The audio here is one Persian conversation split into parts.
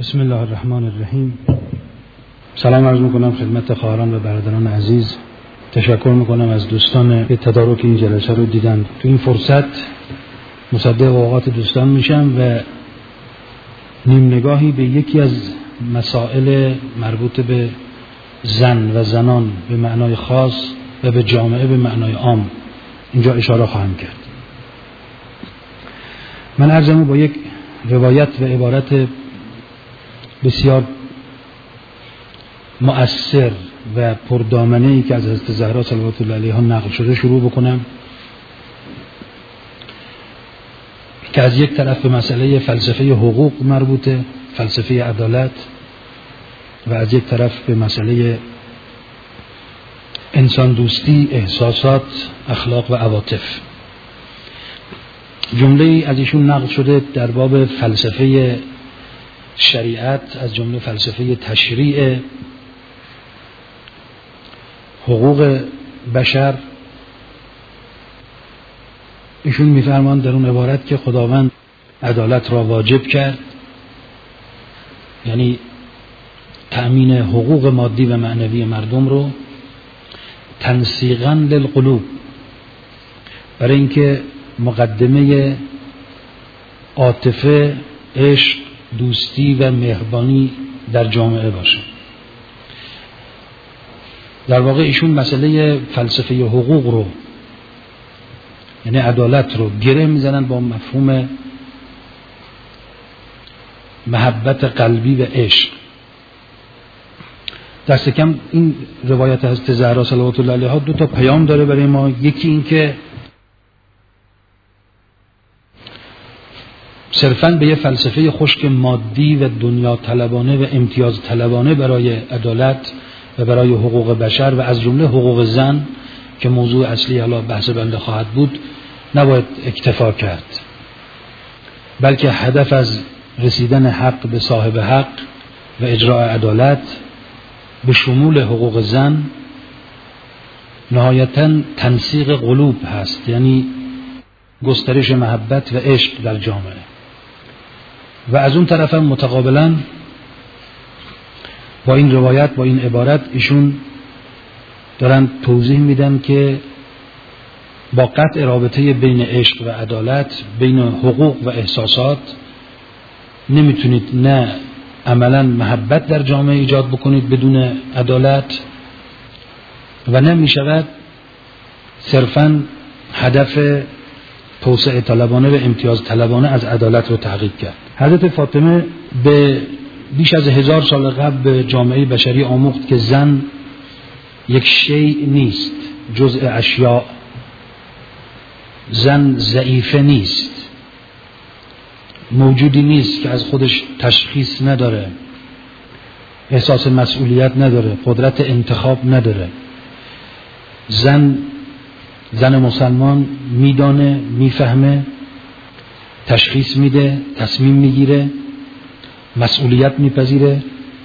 بسم الله الرحمن الرحیم. سلام عرض میکنم خدمت خواهران و برادران عزیز. تشکر میکنم از دوستان که تدارک این جلسه رو دیدن. تو این فرصت مصدق اوقات دوستان میشم و نیم نگاهی به یکی از مسائل مربوط به زن و زنان به معنای خاص و به جامعه به معنای عام اینجا اشاره خواهم کرد. من عرضمو با یک روایت و عبارت بسیار مؤثر و پردامنه‌ای که از حضرت زهرا صلوات الله علیها نقل شده شروع بکنم که از یک طرف به مسئله فلسفه حقوق مربوطه، فلسفه عدالت، و از یک طرف به مسئله انسان دوستی، احساسات، اخلاق و عواطف. جمله از ایشون نقل شده در باب فلسفه شریعت، از جمله فلسفه تشریع، حقوق بشر. ایشون میفرمان در اون عبارت که خداوند عدالت را واجب کرد، یعنی تأمین حقوق مادی و معنوی مردم رو، تنسیقاً للقلوب، برای اینکه مقدمه عاطفه، عشق، دوستی و مهربانی در جامعه باشه. در واقع ایشون مسئله فلسفه حقوق رو، یعنی عدالت رو، گره میزنن با مفهوم محبت قلبی و عشق. دست کم این روایت حضرت زهرا صلوات الله علیها دو تا پیام داره برای ما. یکی این که صرفاً به یه فلسفه خشک مادی و دنیا طلبانه و امتیاز طلبانه برای عدالت و برای حقوق بشر و از جمله حقوق زن که موضوع اصلی حالا بحث بنده خواهد بود نباید اکتفا کرد، بلکه هدف از رسیدن حق به صاحب حق و اجراء عدالت به شمول حقوق زن نهایتاً تنسیق قلوب هست، یعنی گسترش محبت و عشق در جامعه. و از اون طرف هم متقابلاً با این روایت، با این عبارت، ایشون دارن توضیح میدن که با قطع رابطه بین عشق و عدالت، بین حقوق و احساسات، نمیتونید نه عملاً محبت در جامعه ایجاد بکنید بدون عدالت، و نه میشود صرفاً هدف توسعه طلبانه و امتیاز طلبانه از عدالت رو تحقیق کرد. حضرت فاطمه به بیش از 1000 سال قبل به جامعه بشری آموخت که زن یک شیء نیست جزء اشیاء، زن ضعیفه نیست، موجودی نیست که از خودش تشخیص نداره، احساس مسئولیت نداره، قدرت انتخاب نداره. زن مسلمان میدانه، میفهمه، تشخیص میده، تصمیم میگیره، مسئولیت میپذیره،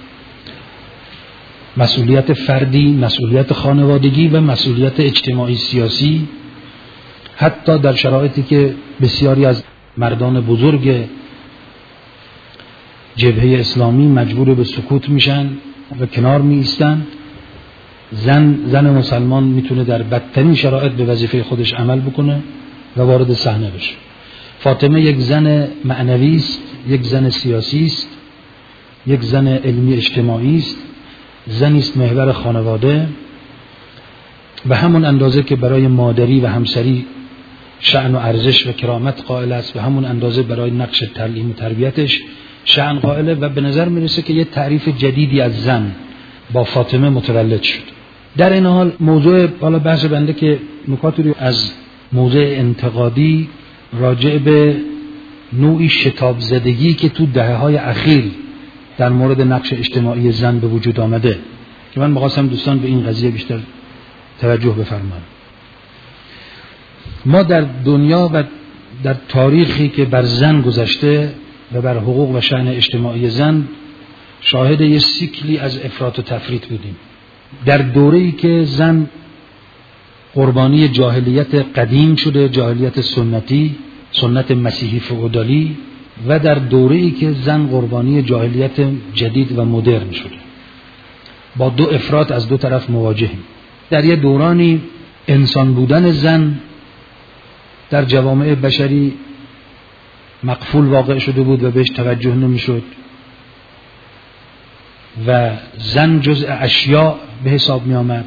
مسئولیت فردی، مسئولیت خانوادگی و مسئولیت اجتماعی سیاسی، حتی در شرایطی که بسیاری از مردان بزرگ جبهه اسلامی مجبور به سکوت میشن و کنار می ایستن، زن مسلمان میتونه در بدترین شرایط به وظیفه خودش عمل بکنه و وارد صحنه بشه. فاطمه یک زن معنوی است، یک زن سیاسی است، یک زن علمی اجتماعی است، زنی است محور خانواده، به همون اندازه که برای مادری و همسری شأن و ارزش و کرامت قائل است، به همون اندازه برای نقش تعلیم و تربیتش شأن قائله. و به نظر میرسه که یه تعریف جدیدی از زن با فاطمه متولد شد. در این حال موضوع بالا بحث بنده که نکاتی رو از موضوع انتقادی راجع به نوعی شتاب زدگی که تو دهه‌های اخیر در مورد نقش اجتماعی زن به وجود آمده، که من می‌خواستم دوستان به این قضیه بیشتر توجه بفرمایند. ما در دنیا و در تاریخی که بر زن گذشته و بر حقوق و شأن اجتماعی زن شاهد یه سیکلی از افراط و تفریط بودیم. در دوره‌ای که زن قربانی جاهلیت قدیم شده، جاهلیت سنتی، سنت مسیحی فئودالی، و در دوره‌ای که زن قربانی جاهلیت جدید و مدرن شده. با دو افراط از دو طرف مواجهیم. در یه دورانی انسان بودن زن در جوامع بشری مقفول واقع شده بود و بهش توجه نمی‌شد و زن جزء اشیاء به حساب می آمد.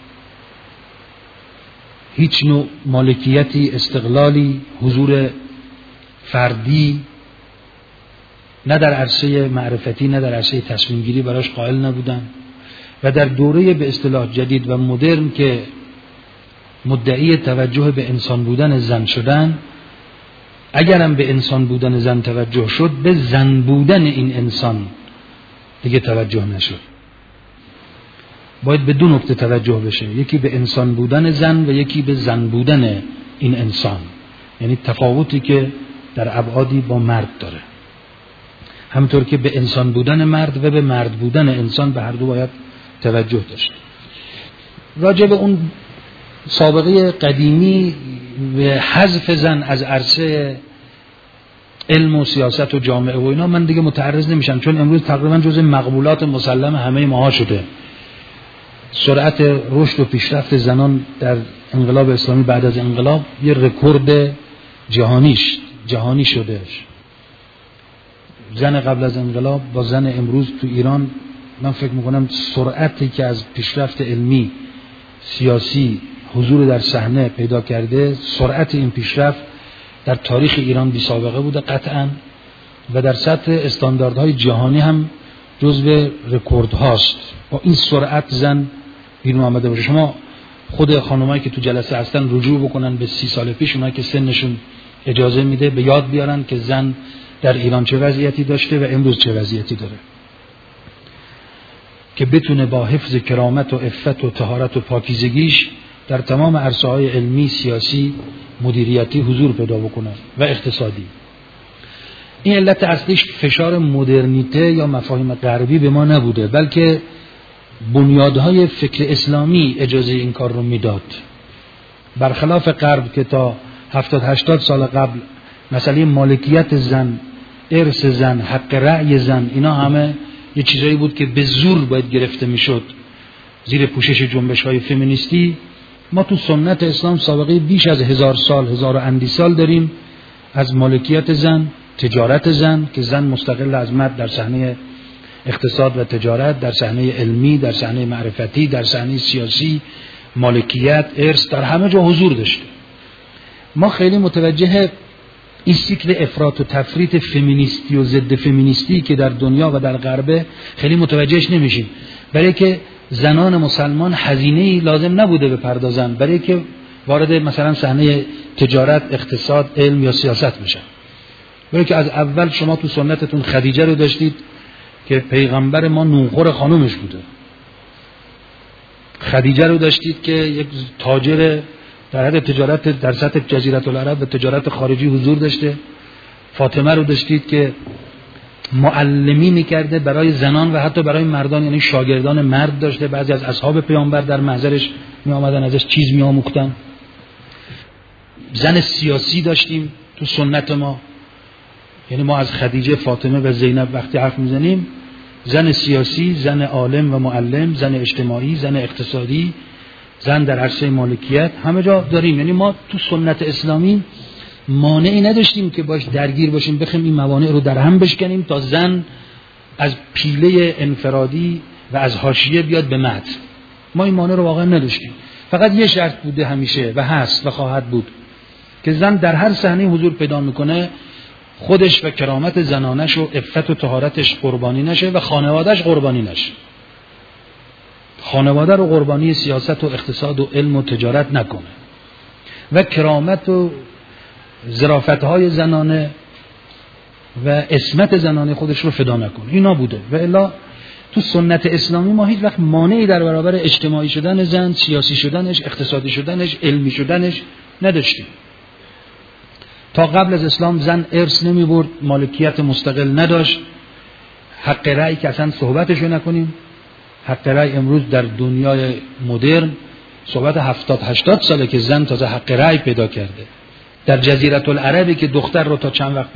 هیچ نوع مالکیتی، استقلالی، حضور فردی نه در عرصه معرفتی نه در عرصه تصمیم گیری براش قائل نبودن و در دوره به اصطلاح جدید و مدرن که مدعی توجه به انسان بودن زن شدن، اگرم به انسان بودن زن توجه شد، به زن بودن این انسان دیگه توجه نشد. باید به دو نکته توجه بشه، یکی به انسان بودن زن و یکی به زن بودن این انسان، یعنی تفاوتی که در ابعادی با مرد داره. همونطور که به انسان بودن مرد و به مرد بودن انسان به هر دو باید توجه داشت. راجع به اون سابقه قدیمی و حذف زن از عرصه علم و سیاست و جامعه و اینا من دیگه متعرض نمیشم، چون امروز تقریبا جزء مقبولات مسلم همه ماها شده. سرعت رشد و پیشرفت زنان در انقلاب اسلامی بعد از انقلاب یه رکورد جهانی شده. زن قبل از انقلاب با زن امروز تو ایران من فکر میکنم سرعتی که از پیشرفت علمی، سیاسی، حضور در صحنه پیدا کرده، سرعت این پیشرفت در تاریخ ایران بی سابقه بوده قطعاً و در سطح استانداردهای جهانی هم جزو رکورد هاست. با این سرعت زن بیرون آمده باشه. شما خود خانمایی که تو جلسه هستن رجوع بکنن به 30 سال پیش، اونایی که سنشون اجازه میده به یاد بیارن که زن در ایران چه وضعیتی داشته و امروز چه وضعیتی داره، که بتونه با حفظ کرامت و عفت و طهارت و پاکیزگیش در تمام عرصه‌های علمی، سیاسی، مدیریتی حضور پیدا بکنه و اقتصادی. این علت اصلیش فشار مدرنیته یا مفاهیم غربی به ما نبوده، بلکه بنیادهای فکر اسلامی اجازه این کار رو میداد. برخلاف غرب که تا 70-80 سال قبل مسئله مالکیت زن، ارث زن، حق رأی زن، اینا همه یه چیزایی بود که به زور باید گرفته میشد زیر پوشش جنبش‌های فمینیستی. ما تو سنت اسلام سابقه بیش از 1000 سال، 1000 و اندی سال داریم از مالکیت زن، تجارت زن که زن مستقل از مرد در صحنه اقتصاد و تجارت، در صحنه علمی، در صحنه معرفتی، در صحنه سیاسی، مالکیت، ارث، در همه جا حضور داشته. ما خیلی متوجه این سیکل افراط و تفریط فمینیستی و ضد فمینیستی که در دنیا و در غرب خیلی متوجهش نمیشیم، برای که زنان مسلمان هزینه‌ای لازم نبوده بپردازن برای که وارد مثلا صحنه تجارت، اقتصاد، علم یا سیاست بشن. برای که از اول شما تو سنتتون خدیجه رو داشتید که پیغمبر ما نونخور خانومش بوده. خدیجه رو داشتید که یک تاجر در حد تجارت در سطح جزیره العرب و تجارت خارجی حضور داشته. فاطمه رو داشتید که معلمی میکرده برای زنان و حتی برای مردان، یعنی شاگردان مرد داشته. بعضی از اصحاب پیامبر در محضرش می آمدن ازش چیز می آموختن. زن سیاسی داشتیم تو سنت ما، یعنی ما از خدیجه، فاطمه و زینب وقتی حرف میزنیم، زن سیاسی، زن عالم و معلم، زن اجتماعی، زن اقتصادی، زن در عرصه مالکیت، همه جا داریم. یعنی ما تو سنت اسلامی مانعی نداشتیم که باش درگیر باشیم، بخیم این موانع رو در هم بشکنیم تا زن از پیله انفرادی و از حاشیه بیاد به متن. ما این مانع رو واقعا نداشتیم. فقط یه شرط بوده همیشه و هست و خواهد بود که زن در هر صحنه حضور پیدا میکنه خودش و کرامت زنانش و عفت و طهارتش قربانی نشه و خانوادهش قربانی نشه. خانواده رو قربانی سیاست و اقتصاد و علم و تجارت نکنه و کرامت و ظرافت‌های زنانه و عصمت زنانه خودش رو فدا نکنه. اینا بوده. و الا تو سنت اسلامی ما هیچ وقت مانعی در برابر اجتماعی شدن زن، سیاسی شدنش، اقتصادی شدنش، علمی شدنش نداشتیم. تا قبل از اسلام زن ارث نمی برد، مالکیت مستقل نداشت، حق رأی که اصلا صحبتشو نکنیم. حق رأی امروز در دنیای مدرن صحبت 70-80 ساله که زن تازه حق رأی پیدا کرده. در جزیره العربی که دختر رو تا چند وقت پیش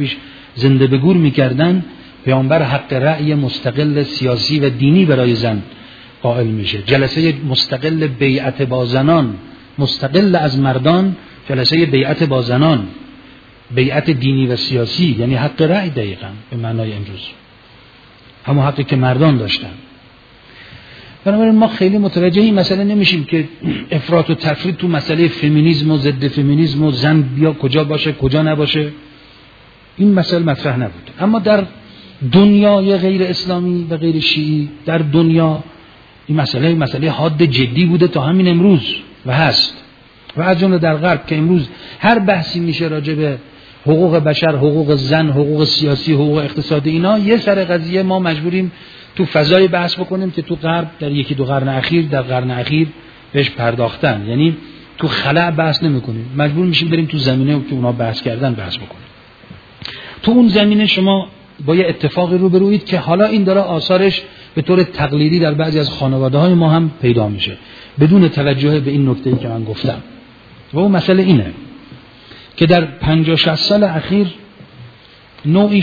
زنده به گور میکردن، پیامبر حق رأی مستقل سیاسی و دینی برای زن قائل میشه. جلسه مستقل بیعت با زنان، مستقل از مردان، جلسه بیعت با زنان، بیعت دینی و سیاسی، یعنی حق رأی دقیقاً به معنای امروز، همون حقی که مردان داشتن. بنابراین ما خیلی متوجه این مسئله نمیشیم که افراط و تفرید تو مسئله فمینیسم و ضد فمینیسم و زن بیا کجا باشه کجا نباشه، این مسئله مطرح نبود. اما در دنیای غیر اسلامی و غیر شیعی، در دنیا این مسئله حاد جدی بوده تا همین امروز و هست. و از جمله در غرب که امروز هر بحثی میشه راجع به حقوق بشر، حقوق زن، حقوق سیاسی، حقوق اقتصادی، اینا یه سر قضیه ما مجبوریم تو فضای بحث بکنیم که تو غرب در یکی دو قرن اخیر، در قرن اخیر بهش پرداختن. یعنی تو خلأ بحث نمی‌کنیم، مجبور میشیم بریم تو زمینه که اونا بحث کردن بحث بکنیم. تو اون زمینه شما با یه اتفاقی روبرویید که حالا این داره آثارش به طور تقلیدی در بعضی از خانواده‌های ما هم پیدا میشه بدون توجه به این نکته‌ای که من گفتم. و اون مسئله اینه که در 50-60 سال اخیر نوعی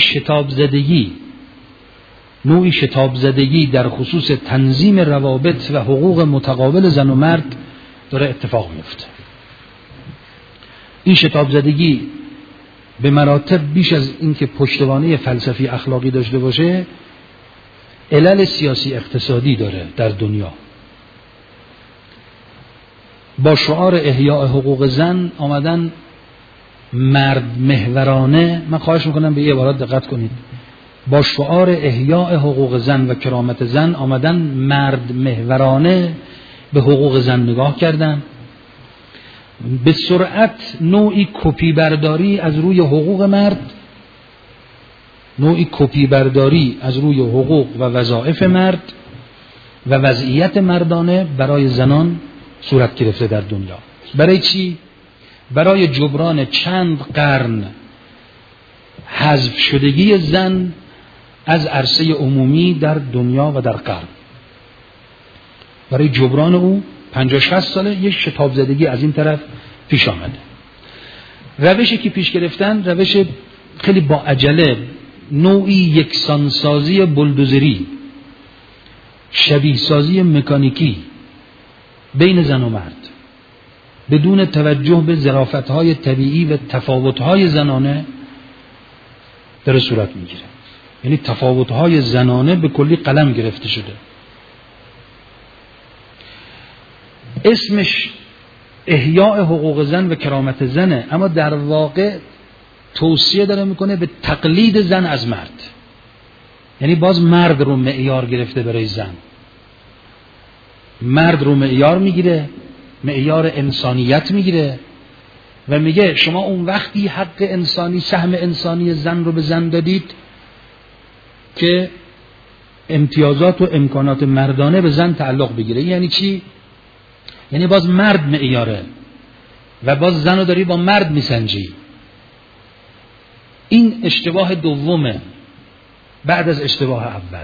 شتاب زدگی در خصوص تنظیم روابط و حقوق متقابل زن و مرد داره اتفاق میفته. این شتاب زدگی به مراتب بیش از اینکه پشتوانه فلسفی اخلاقی داشته باشه، علل سیاسی اقتصادی داره در دنیا. با شعار احیاء حقوق زن آمدن مرد محورانه، من خواهش میکنم به یه عبارات دقت کنید، با شعار احیاء حقوق زن و کرامت زن آمدن مرد محورانه به حقوق زن نگاه کردن، به سرعت نوعی کپی برداری از روی حقوق مرد، نوعی کپی برداری از روی حقوق و وظایف مرد و وضعیت مردانه برای زنان صورت گرفته در دنیا. برای چی؟ برای جبران چند قرن حذف شدگی زن از عرصه عمومی در دنیا و در غرب. برای جبران او 50-60 ساله یک شتاب زدگی از این طرف پیش آمده. روشی که پیش گرفتن روش خیلی با عجله، نوعی یکسانسازی بلدوزری، شبیه سازی مکانیکی بین زن و مرد بدون توجه به ظرافت‌های طبیعی و تفاوت‌های زنانه در صورت میگیره. یعنی تفاوت‌های زنانه به کلی قلم گرفته شده. اسمش احیاء حقوق زن و کرامت زنه، اما در واقع توصیه داره میکنه به تقلید زن از مرد. یعنی باز مرد رو معیار گرفته برای زن، مرد رو معیار میگیره، معیار انسانیت میگیره و میگه شما اون وقتی حق انسانی، سهم انسانی زن رو به زن دادید که امتیازات و امکانات مردانه به زن تعلق بگیره. یعنی چی؟ یعنی باز مرد معیاره و باز زن رو داری با مرد میسنجی. این اشتباه دومه بعد از اشتباه اول.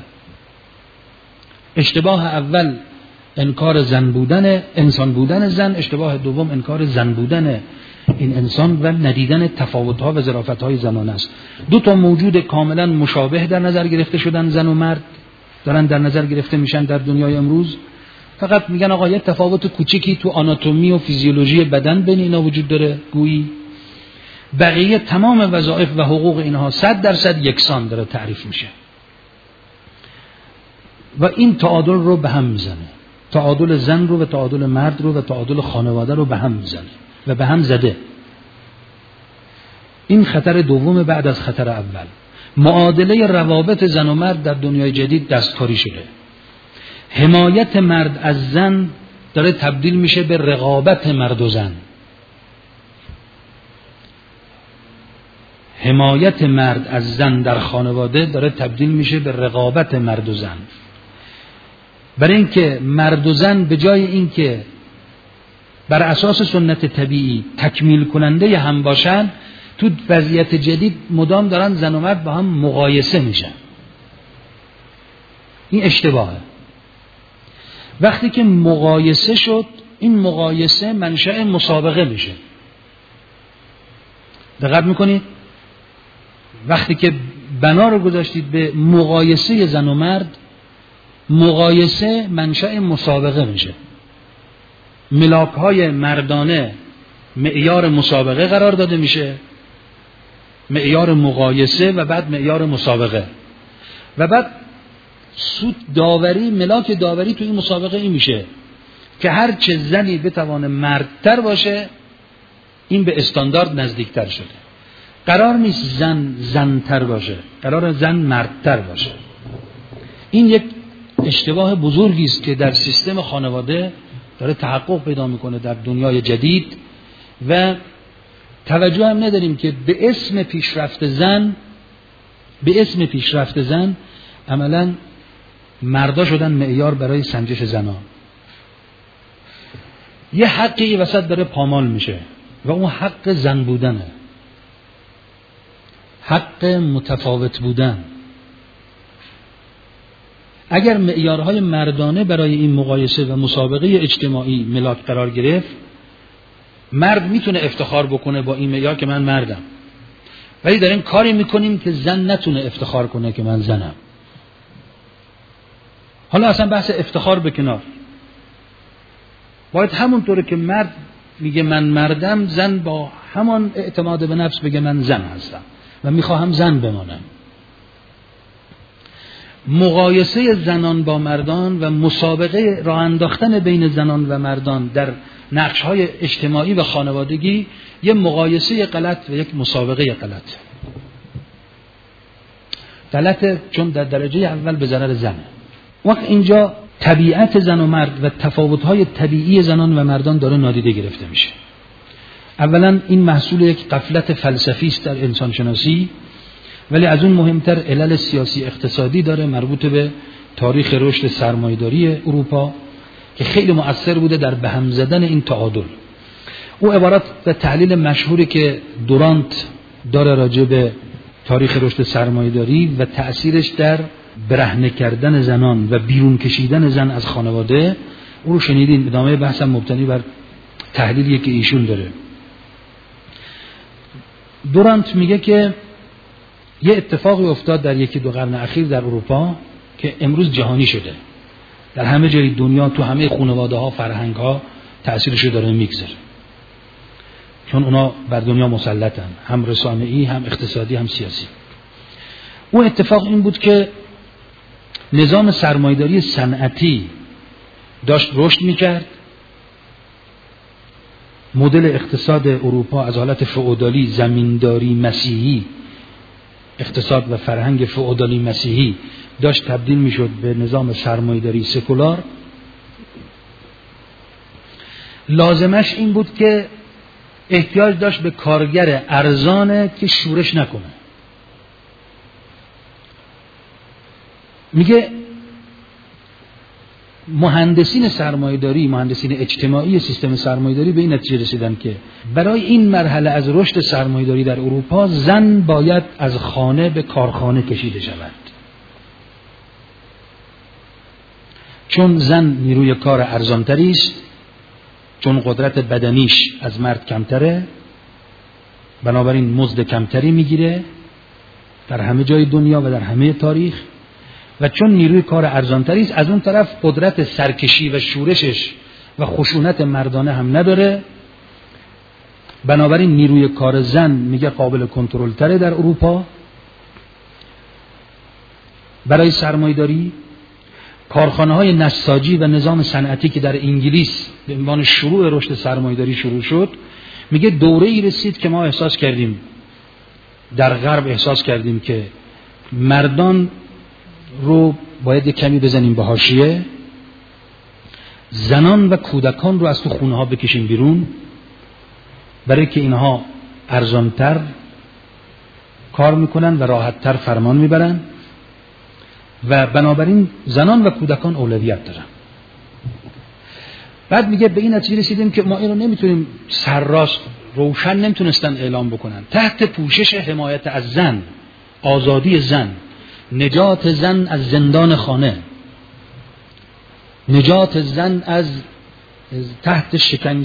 اشتباه اول انکار زن بودن، انسان بودن زن، اشتباه دوم انکار زن بودن این انسان و ندیدن تفاوت‌ها و ظرافت‌های زنانه است. دو تا موجود کاملا مشابه در نظر گرفته شدن، زن و مرد دارن در نظر گرفته میشن در دنیای امروز. فقط میگن آقا یه تفاوت کوچیکی تو آناتومی و فیزیولوژی بدن بین اینا وجود داره، گویی بقیه تمام وظایف و حقوق اینها 100% یکسان داره تعریف میشه و این تعادل رو به هم میزنه، تعادل زن رو و تعادل مرد رو و تعادل خانواده رو به هم میزنه و به هم زده. این خطر دوم بعد از خطر اول. معادله روابط زن و مرد در دنیای جدید دستکاری شده. حمایت مرد از زن داره تبدیل میشه به رقابت مرد و زن. حمایت مرد از زن در خانواده داره تبدیل میشه به رقابت مرد و زن. برای اینکه مرد و زن به جای اینکه بر اساس سنت طبیعی تکمیل کننده هم باشن، تو وضعیت جدید مدام دارن زن و مرد با هم مقایسه میشن. این اشتباهه. وقتی که مقایسه شد، این مقایسه منشأ مسابقه میشه. دقت میکنید؟ وقتی که بنا رو گذاشتید به مقایسه زن و مرد، مقایسه منشأ مسابقه میشه. ملاک‌های مردانه معیار مسابقه قرار داده میشه، معیار مقایسه و بعد معیار مسابقه، و بعد سود داوری، ملاک داوری تو این مسابقه این میشه که هر چه زنی بتوانه مردتر باشه این به استاندارد نزدیکتر شده. قرار نیست زن زنتر باشه، قرار زن مردتر باشه. این یک اشتباه بزرگی است که در سیستم خانواده داره تحقق پیدا میکنه در دنیای جدید و توجه هم نداریم که به اسم پیشرفت زن عملاً مردا شدن معیار برای سنجش زنان. یه حقی وسط داره پامال میشه و اون حق زن بودنه، حق متفاوت بودن. اگر معیارهای مردانه برای این مقایسه و مسابقه اجتماعی ملاک قرار گرفت، مرد میتونه افتخار بکنه با این معیار که من مردم، ولی داریم کاری میکنیم که زن نتونه افتخار کنه که من زنم. حالا اصلا بحث افتخار به کنار، باید همونطوره که مرد میگه من مردم، زن با همان اعتماد به نفس بگه من زن هستم و میخواهم زن بمانم. مقایسه زنان با مردان و مسابقه راه انداختن بین زنان و مردان در نقش‌های اجتماعی و خانوادگی یک مقایسه غلط و یک مسابقه غلطه، چون در درجه اول به ضرر زنه. وقت اینجا طبیعت زن و مرد و تفاوت‌های طبیعی زنان و مردان داره نادیده گرفته میشه. اولا این محصول یک غفلت فلسفی است در انسان شناسی، ولی از اون مهمتر علل سیاسی اقتصادی داره مربوط به تاریخ رشد سرمایه‌داری اروپا که خیلی مؤثر بوده در بهم زدن این تعادل. او عبارت به تحلیل مشهوری که دورانت داره راجع به تاریخ رشد سرمایه‌داری و تأثیرش در برهنه کردن زنان و بیرون کشیدن زن از خانواده، او رو شنیدین. ادامه بحثم مبتنی بر تحلیلی که ایشون داره. دورانت میگه که یه اتفاقی افتاد در یکی دو قرن اخیر در اروپا که امروز جهانی شده، در همه جای دنیا، تو همه خانواده ها، فرهنگ ها تأثیرش داره میگذاره، چون اونا بر دنیا مسلطن، هم رسانه‌ای، هم اقتصادی، هم سیاسی. اون اتفاق این بود که نظام سرمایه‌داری صنعتی داشت رشد میکرد. مدل اقتصاد اروپا از حالت فئودالی زمینداری مسیحی، اقتصاد و فرهنگ فئودالی مسیحی داشت تبدیل میشد به نظام سرمایه‌داری سکولار. لازمش این بود که احتیاج داشت به کارگر ارزانه که شورش نکنه. میگه مهندسین سرمایه‌داری، مهندسین اجتماعی سیستم سرمایه‌داری به این نتیجه رسیدن که برای این مرحله از رشد سرمایه‌داری در اروپا زن باید از خانه به کارخانه کشیده شود، چون زن نیروی کار ارزانتری است، چون قدرت بدنیش از مرد کمتره، بنابراین مزد کمتری میگیره در همه جای دنیا و در همه تاریخ، و چون نیروی کار ارزانتری است، از اون طرف قدرت سرکشی و شورشش و خشونت مردانه هم نداره. بنابراین نیروی کار زن میگه قابل کنترل تره در اروپا برای سرمایه‌داری. کارخانه های نساجی و نظام صنعتی که در انگلیس به عنوان شروع رشد سرمایه‌داری شروع شد، میگه دوره‌ای رسید که ما احساس کردیم، در غرب احساس کردیم که مردان رو باید کمی بزنیم به حاشیه، زنان و کودکان رو از تو خونه ها بکشیم بیرون، برای که اینها ارزانتر کار میکنن و راحتتر فرمان میبرن و بنابراین زنان و کودکان اولویت دارن. بعد میگه به این نتیجه رسیدیم که ما این رو نمیتونیم سرراست روشن نمیتونستن اعلام بکنن، تحت پوشش حمایت از زن، آزادی زن، نجات زن از زندان خانه، نجات زن از تحت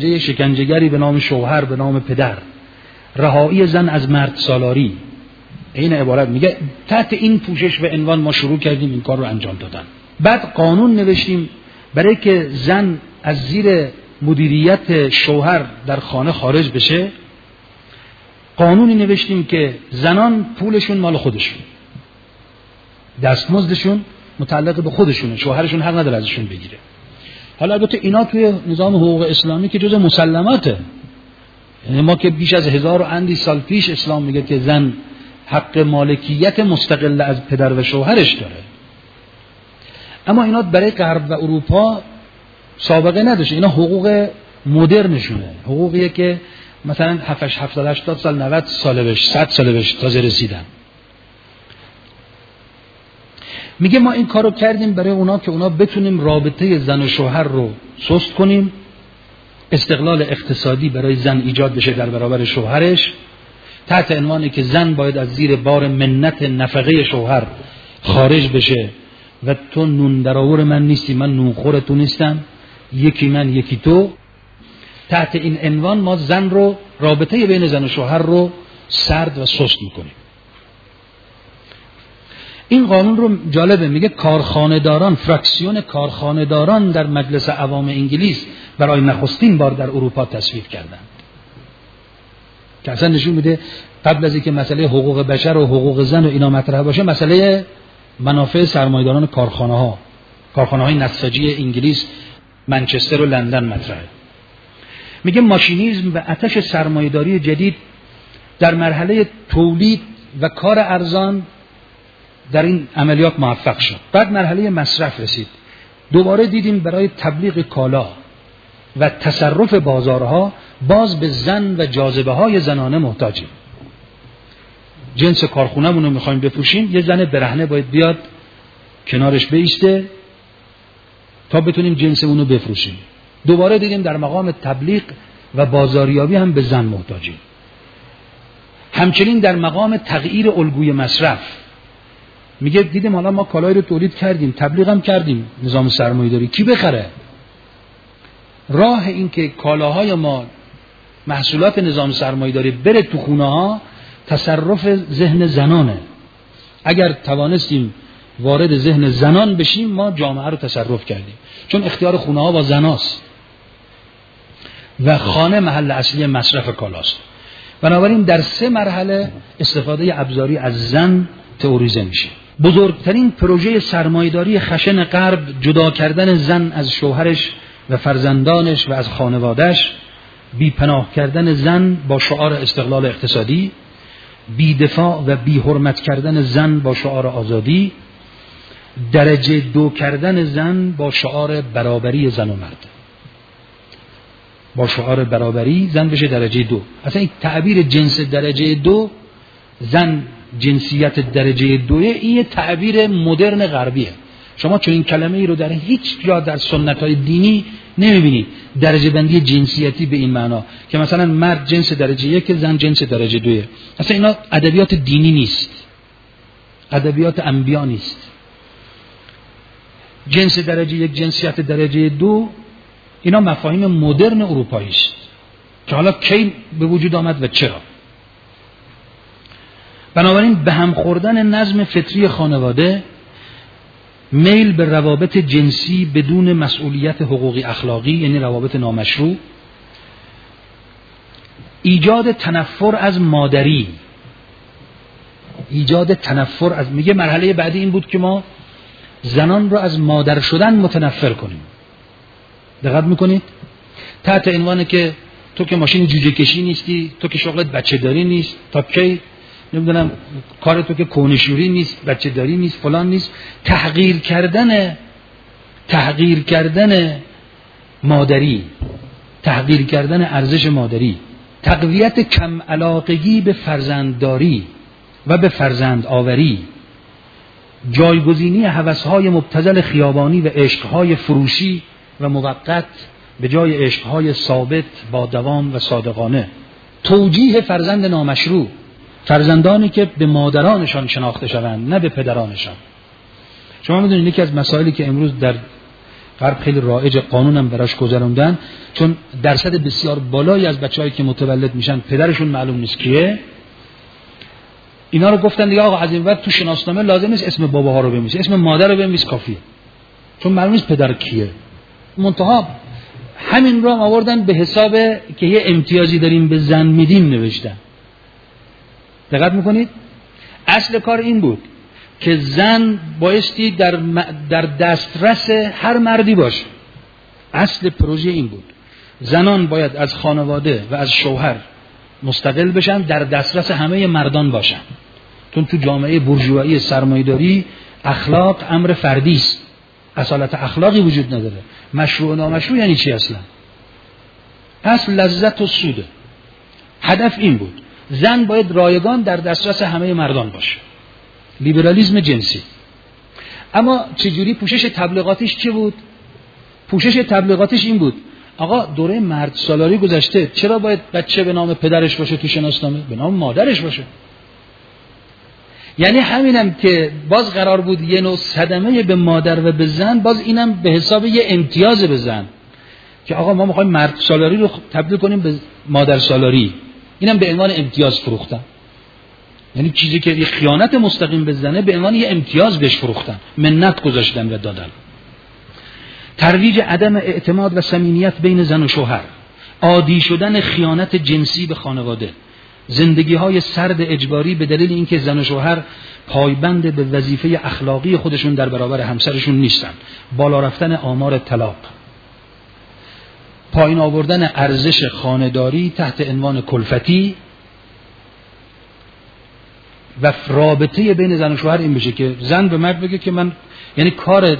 شکنجهگری به نام شوهر، به نام پدر، رهایی زن از مرد سالاری، این عبارت میگه تحت این پوشش و عنوان ما شروع کردیم این کار رو انجام دادن. بعد قانون نوشتیم برای که زن از زیر مدیریت شوهر در خانه خارج بشه، قانونی نوشتیم که زنان پولشون مال خودشون، دستمزدشون متعلق به خودشونه، شوهرشون حق نداره ازشون بگیره. حالا البته اینا توی نظام حقوق اسلامی که جزء مسلماته، یعنی ما که بیش از 1000 و اندی سال پیش اسلام میگه که زن حق مالکیت مستقل از پدر و شوهرش داره، اما اینا برای غرب و اروپا سابقه نداشته. اینا حقوق مدرنشونه، حقوقیه که مثلا 70-80 سال 90 سال بهش 100 سال بهش تازه رسیدن. میگه ما این کارو کردیم برای اونا که اونا بتونیم رابطه زن و شوهر رو سست کنیم، استقلال اقتصادی برای زن ایجاد بشه در برابر شوهرش، تحت عنوانی که زن باید از زیر بار منت نفقه شوهر خارج بشه و تو نون درآور من نیستی، من نونخور تو نیستم، یکی من یکی تو. تحت این عنوان ما زن رو، رابطه بین زن و شوهر رو سرد و سست میکنیم. این قانون رو جالبه، میگه کارخانه‌داران، فراکسیون کارخانه‌داران در مجلس عوام انگلیس برای نخستین بار در اروپا تصویب کردند، که اصلا نشون میده قبل از اینکه مسئله حقوق بشر و حقوق زن و اینا مطرح باشه، مسئله منافع سرمایه‌داران کارخانه‌های نساجی انگلیس، منچستر و لندن مطرحه. میگه ماشینیسم و آتش سرمایه‌داری جدید در مرحله تولید و کار ارزان در این عملیات موفق شد. بعد مرحله مصرف رسید. دوباره دیدیم برای تبلیغ کالا و تصرف بازارها باز به زن و جاذبه های زنانه محتاجیم. جنس کارخونه‌مون رو می‌خوایم بفروشیم، یه زن برهنه باید بیاد کنارش بایسته تا بتونیم جنس اون رو بفروشیم. دوباره دیدیم در مقام تبلیغ و بازاریابی هم به زن محتاجیم. همچنین در مقام تغییر الگوی مصرف میگه دیدیم حالا ما کالایی رو تولید کردیم، تبلیغ هم کردیم، نظام سرمایه‌داری کی بخره؟ راه این که کالاهای ما، محصولات نظام سرمایه‌داری بره تو خونه‌ها، تصرف ذهن زنانه. اگر توانستیم وارد ذهن زنان بشیم، ما جامعه رو تصرف کردیم، چون اختیار خونه‌ها با زناست و خانه محل اصلی مصرف کالاست. بنابراین در 3 مرحله استفاده ابزاری از زن تئوریزه میشه. بزرگترین پروژه سرمایه‌داری خشن غرب جدا کردن زن از شوهرش و فرزندانش و از خانواده‌اش، بی پناه کردن زن با شعار استقلال اقتصادی، بی دفاع و بی حرمت کردن زن با شعار آزادی، درجه 2 کردن زن با شعار برابری زن و مرد. با شعار برابری زن بشه درجه 2. اصلا این تعبیر جنس درجه 2، زن جنسیت درجه 2، این یه تعبیر مدرن غربیه. شما چون این کلمه ای رو در هیچ جا در سنت‌های دینی نمی‌بینید، درجه بندی جنسیتی به این معنا که مثلا مرد جنس درجه 1، زن جنس درجه 2. اصلا اینا ادبیات دینی نیست، ادبیات انبیا نیست. جنس درجه 1، جنسیت درجه 2، اینا مفاهیم مدرن اروپایی است که حالا کی به وجود آمد و چرا. بنابراین به هم خوردن نظم فطری خانواده، میل به روابط جنسی بدون مسئولیت حقوقی اخلاقی، یعنی روابط نامشروع، ایجاد تنفر از مادری، ایجاد تنفر از، میگه مرحله بعدی این بود که ما زنان رو از مادر شدن متنفر کنیم. دقت میکنید؟ تحت عنوانه که تو که ماشین جوجه کشی نیستی، تو که شغلت بچه داری نیست، تا کی نمیدونم کار تو که کونشوری نیست، بچه داری نیست، فلان نیست. تحقیر کردن مادری، تحقیر کردن ارزش مادری، تقویت کم علاقگی به فرزندداری و به فرزند آوری، جایگزینی هوس‌های مبتذل خیابانی و عشق‌های فروشی و موقت به جای عشق‌های ثابت با دوام و صادقانه، توجیه فرزند نامشروع، فرزندانی که به مادرانشان شناخته شوند نه به پدرانشان. شما میدونید یکی از مسائلی که امروز در غرب خیلی رایج، قانونم براش گذروندن، چون درصد بسیار بالایی از بچه‌هایی که متولد میشن پدرشون معلوم نیست کیه، اینا رو گفتن دیگه آقا از این بعد تو شناسنامه لازم نیست اسم باباها رو بنویسی، اسم مادر رو بنویس کافیه، چون معلوم نیست پدر کیه. منتها همین رو آوردن به حساب که یه امتیازی داریم به زن میدیم نوشتن. دقت میکنید؟ اصل کار این بود که زن بایستی در دسترس هر مردی باشه. اصل پروژه این بود زنان باید از خانواده و از شوهر مستقل بشن، در دسترس همه مردان باشن. چون تو جامعه بورژوایی سرمایه‌داری اخلاق امر فردی است، اصالت اخلاقی وجود نداره. مشروع و نامشروع یعنی چی اصلا؟ اصل لذت و سوده. هدف این بود زن باید رایگان در دسترس همه مردان باشه. لیبرالیسم جنسی. اما چجوری پوشش تبلیغاتیش چی بود؟ پوشش تبلیغاتیش این بود آقا دوره مرد سالاری گذشته، چرا باید بچه به نام پدرش باشه تو شناسنامه؟ به نام مادرش باشه. یعنی همینم که باز قرار بود یه نوع صدمه به مادر و به زن، باز اینم به حساب یه امتیاز به زن که آقا ما میخوایم مرد سالاری رو تبدیل کنیم به مادر سالاری، اینم به عنوان امتیاز فروختن. یعنی چیزی که خیانت مستقیم به زنه به عنوان یه امتیاز بهش فروختن، منت گذاشتن و دادن. ترویج عدم اعتماد و صمیمیت بین زن و شوهر، عادی شدن خیانت جنسی به خانواده، زندگی‌های سرد اجباری به دلیل اینکه زن و شوهر پایبند به وظیفه اخلاقی خودشون در برابر همسرشون نیستن، بالا رفتن آمار طلاق، پایین آوردن ارزش خانه‌داری تحت عنوان کلفتی و رابطه بین زن و شوهر این بشه که زن به مرد بگه که من، یعنی کار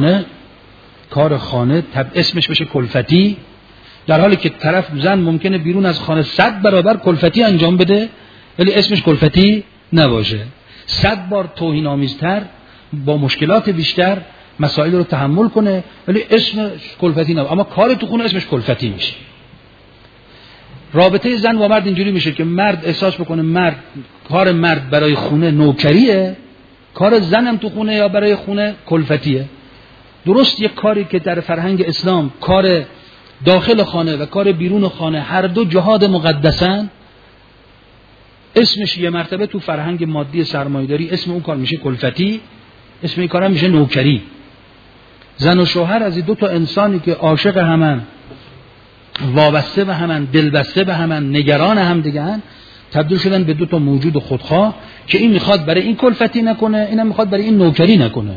خانه اسمش بشه کلفتی، در حالی که طرف زن ممکنه بیرون از خانه 100 برابر کلفتی انجام بده ولی اسمش کلفتی نباشه، 100 بار توهین‌آمیزتر با مشکلات بیشتر مسائل رو تحمل کنه ولی اسمش کلفتی نباشه، اما کار تو خونه اسمش کلفتی میشه. رابطه زن و مرد اینجوری میشه که مرد احساس بکنه کار مرد برای خونه نوکریه، کار زنم تو خونه یا برای خونه کلفتیه. درست یک کاری که در فرهنگ اسلام کار داخل خانه و کار بیرون خانه هر دو جهاد مقدسن، اسمش یه مرتبه تو فرهنگ مادی سرمایه‌داری اسم اون کار میشه کلفتی، اسم این کارم میشه نوکری. زن و شوهر از این دو تا انسانی که عاشق همن، وابسته به همن، دلبسته به همن، نگران هم دیگه‌ن، تبدیل شدن به دو تا موجود خودخواه که این میخواد برای این کلفتی نکنه، اینم میخواد برای این نوکری نکنه.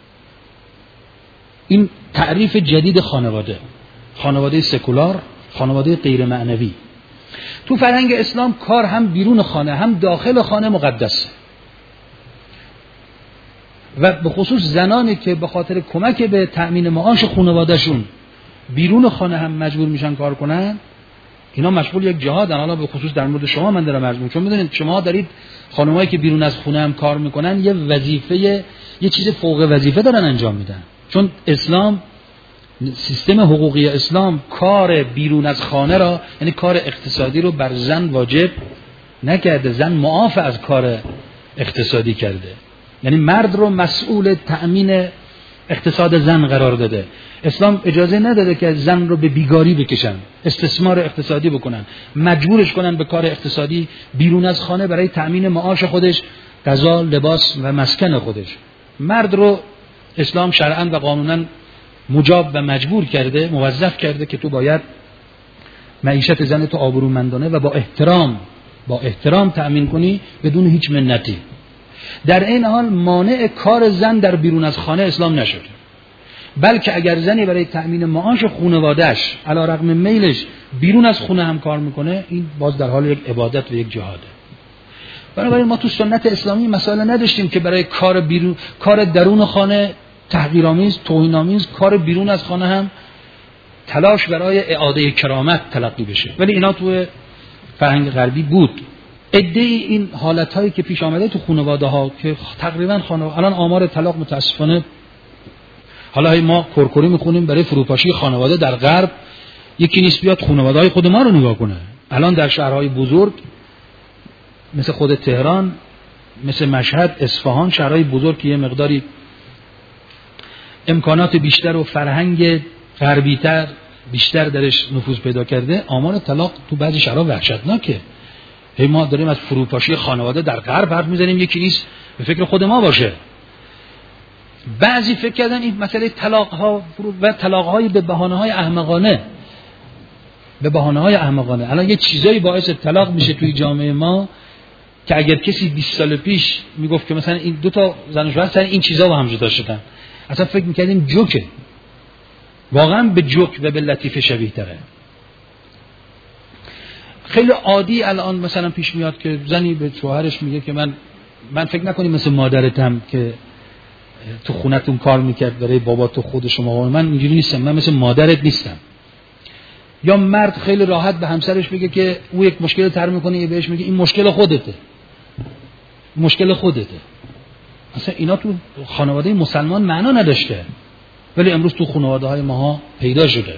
این تعریف جدید خانواده سکولار، خانواده غیر معنوی. تو فرهنگ اسلام کار هم بیرون خانه هم داخل خانه مقدسه و به خصوص زنانی که به خاطر کمک به تأمین معاش خانوادهشون بیرون خانه هم مجبور میشن کار کنن، اینا مشغول یک جهادن. حالا به خصوص در مورد شما من دارم عرض می‌کنم، چون میدونید شما دارید خانمایی که بیرون از خونه هم کار میکنن یه وظیفه، یه چیز فوق وظیفه دارن انجام میدن. چون اسلام، سیستم حقوقی اسلام کار بیرون از خانه را، یعنی کار اقتصادی رو بر زن واجب نکرده، زن معاف از کار اقتصادی کرده. یعنی مرد رو مسئول تأمین اقتصاد زن قرار داده. اسلام اجازه نداده که زن رو به بیگاری بکشن، استثمار اقتصادی بکنن، مجبورش کنن به کار اقتصادی بیرون از خانه برای تأمین معاش خودش، غذا، لباس و مسکن خودش. مرد رو اسلام شرعاً و قانوناً مجاب و مجبور کرده، موظف کرده که تو باید معیشت زن تو آبرومندانه و با احترام تأمین کنی بدون هیچ منتی. در این حال مانع کار زن در بیرون از خانه اسلام نشده، بلکه اگر زنی برای تأمین معاش خانواده‌اش علی رغم میلش بیرون از خونه هم کار میکنه، این باز در حال یک عبادت و یک جهاده. بنابراین ما تو سنت اسلامی مسائل نداشتیم که برای کار درون خانه تحقیرآمیز، توهین‌آمیز، کار بیرون از خانه هم تلاش برای اعاده کرامت تلقی بشه. ولی اینا تو فرهنگ غربی بود. عده این حالت‌هایی که پیش آمده تو خانواده‌ها که تقریباً الان آمار طلاق متاسفانه، حالا ما کرکری می‌خونیم برای فروپاشی خانواده در غرب، یکی نیست بیاد خانواده‌های خود ما رو نگاه کنه. الان در شهرهای بزرگ مثل خود تهران، مثل مشهد، اصفهان، شهرهای بزرگ که یه مقداری امکانات بیشتر و فرهنگ غربی‌تر بیشتر درش نفوذ پیدا کرده، آمار طلاق تو بعضی شهرها وحشتناکه. ما داریم از فروپاشی خانواده در غرب حرف میزنیم، یکی نیست به فکر خود ما باشه. بعضی فکر کردن این مسئله طلاق ها و طلاق های به بهانه های احمقانه، به بهانه های احمقانه. الان یه چیزایی باعث طلاق میشه توی جامعه ما که اگر کسی 20 سال پیش میگفت که مثلا این دو تا زن و شوهر سر این چیزا با هم جدا شدن، اصلا فکر میکردیم جوکه. واقعا به جوک و به لطیفه شبیه تره. خیلی عادی الان مثلا پیش میاد که زنی به شوهرش میگه که من فکر نکنی مثل مادرتم که تو خونتون کار میکرد برای بابا تو خود شما، من اینجوری نیستم، من مثل مادرت نیستم. یا مرد خیلی راحت به همسرش میگه که او یک مشکل تر میکنه، یه بهش میگه این مشکل خودته، مشکل خودته. اصلا اینا تو خانواده مسلمان معنا نداشته، ولی امروز تو خانواده های ماها پیدا شده.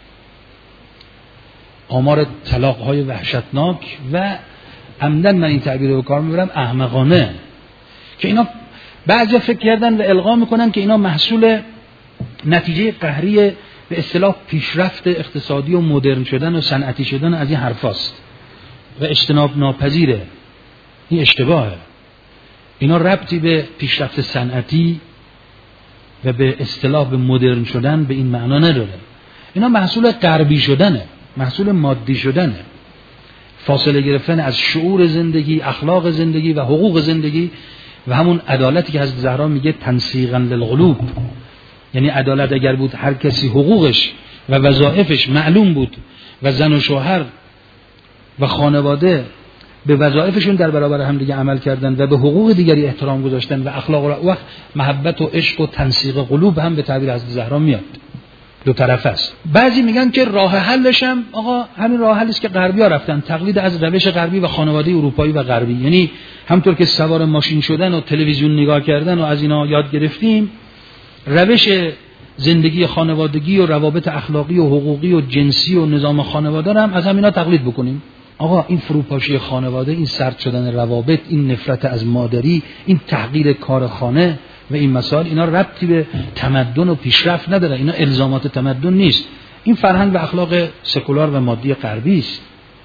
آمار طلاق های وحشتناک و عمدن من این تعبیر رو به کار میبرم احمقانه، که اینا بعضی فکر کردن و القا میکنن که اینا محصول نتیجه قهری به اصطلاح پیشرفت اقتصادی و مدرن شدن و صنعتی شدن از این حرفاست و اجتناب ناپذیره. این اشتباهه. اینا ربطی به پیشرفت صنعتی و به اصطلاح به مدرن شدن به این معنا نداره. اینا محصول غربی شدنه، محصول مادی شدنه، فاصله گرفتن از شعور زندگی، اخلاق زندگی و حقوق زندگی و همون عدالتی که حضرت زهرا میگه تنسیقا للقلوب. یعنی عدالت اگر بود هر کسی حقوقش و وظایفش معلوم بود و زن و شوهر و خانواده به وظایفشون در برابر هم دیگه عمل کردن و به حقوق دیگری احترام گذاشتن و اخلاق را، وقت محبت و عشق و تنسیق قلوب هم به تعبیر حضرت زهرا میاد، دو طرف است. بعضی میگن که راه حلش هم آقا همین راه حلی است که غربی‌ها رفتن، تقلید از روش غربی و خانواده اروپایی و غربی. یعنی همونطور که سوار ماشین شدن و تلویزیون نگاه کردن و از اینا یاد گرفتیم، روش زندگی خانوادگی و روابط اخلاقی و حقوقی و جنسی و نظام خانواده هم از همینا تقلید بکنیم. آقا این فروپاشی خانواده، این سرد شدن روابط، این نفرت از مادری، این تحقیر کار خانه و این مسائل، اینا ربطی به تمدن و پیشرفت نداره. اینا الزامات تمدن نیست. این فرهنگ و اخلاق سکولار و مادی غربی است.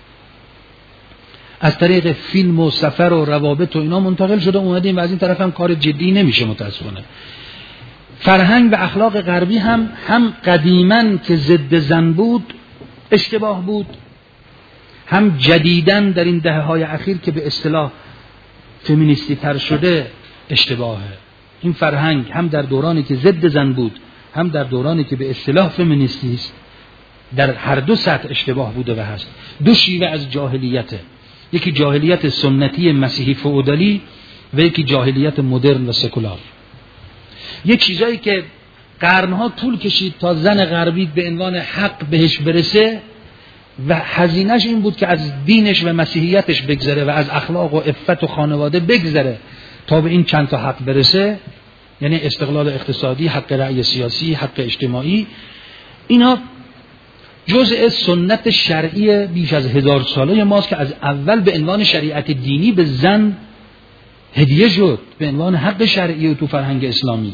از طریق فیلم و سفر و روابط و اینا منتقل شده اومدیم و از این طرف هم کار جدی نمیشه متاسفانه. فرهنگ و اخلاق غربی هم قدیما که ضد زن بود اشتباه بود، هم جدیداً در این دهه‌های اخیر که به اصطلاح فمینیستی تر شده اشتباهه. این فرهنگ هم در دورانی که ضد زن بود، هم در دورانی که به اصطلاح فمینیستی است، در هر دو سطح اشتباه بوده و هست. دو شیوه از جاهلیته، یکی جاهلیت سنتی مسیحی فئودالی و یکی جاهلیت مدرن و سکولار. یک چیزایی که قرنها طول کشید تا زن غربی به عنوان حق بهش برسه و هزینه‌اش این بود که از دینش و مسیحیتش بگذره و از اخلاق و عفت و خانواده بگذره تا به این چند تا حق برسه، یعنی استقلال اقتصادی، حق رأی سیاسی، حق اجتماعی. اینا جزء سنت شرعی بیش از 1000 ساله ماست که از اول به عنوان شریعت دینی به زن هدیه شد، به عنوان حق شرعی و تو فرهنگ اسلامی.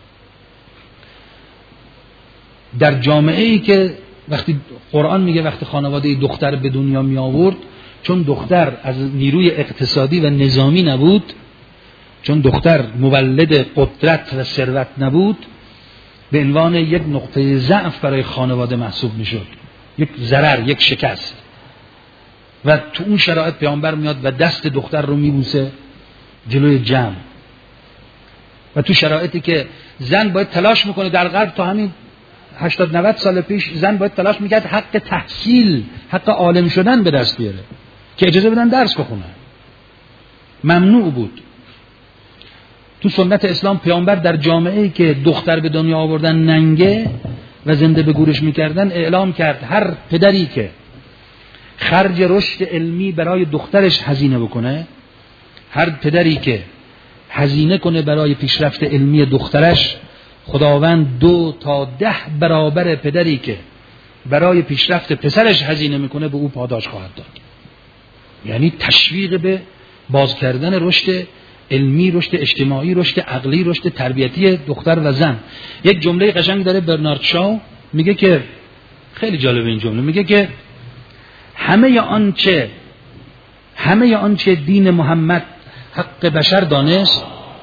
در جامعه‌ای که وقتی قرآن میگه وقتی خانواده دختر به دنیا می آورد، چون دختر از نیروی اقتصادی و نظامی نبود، چون دختر مولد قدرت و ثروت نبود، به عنوان یک نقطه ضعف برای خانواده محسوب میشد، یک ضرر، یک شکست. و تو اون شرایط پیامبر میاد و دست دختر رو میبوسه جلوی جمع. و تو شرایطی که زن باید تلاش میکنه، در غرب تا همین 80-90 سال پیش زن باید تلاش میکرد حق تحصیل، حق عالم شدن به دست بیاره که اجازه بدن درس بخونه، ممنوع بود. تو سنت اسلام پیامبر در جامعه‌ای که دختر به دنیا آوردن ننگه و زنده به گورش میکردن اعلام کرد هر پدری که خرج رشد علمی برای دخترش هزینه بکنه، هر پدری که هزینه کنه برای پیشرفت علمی دخترش، خداوند 2 تا 10 برابر پدری که برای پیشرفت پسرش هزینه میکنه به او پاداش خواهد داد. یعنی تشویق به باز کردن رشد علمی، رشد اجتماعی، رشد عقلی، رشد تربیتی دختر و زن. یک جمله قشنگ داره برنارد شاو، میگه که خیلی جالبه این جمله، میگه که همه همه آنچه دین محمد حق بشر دانست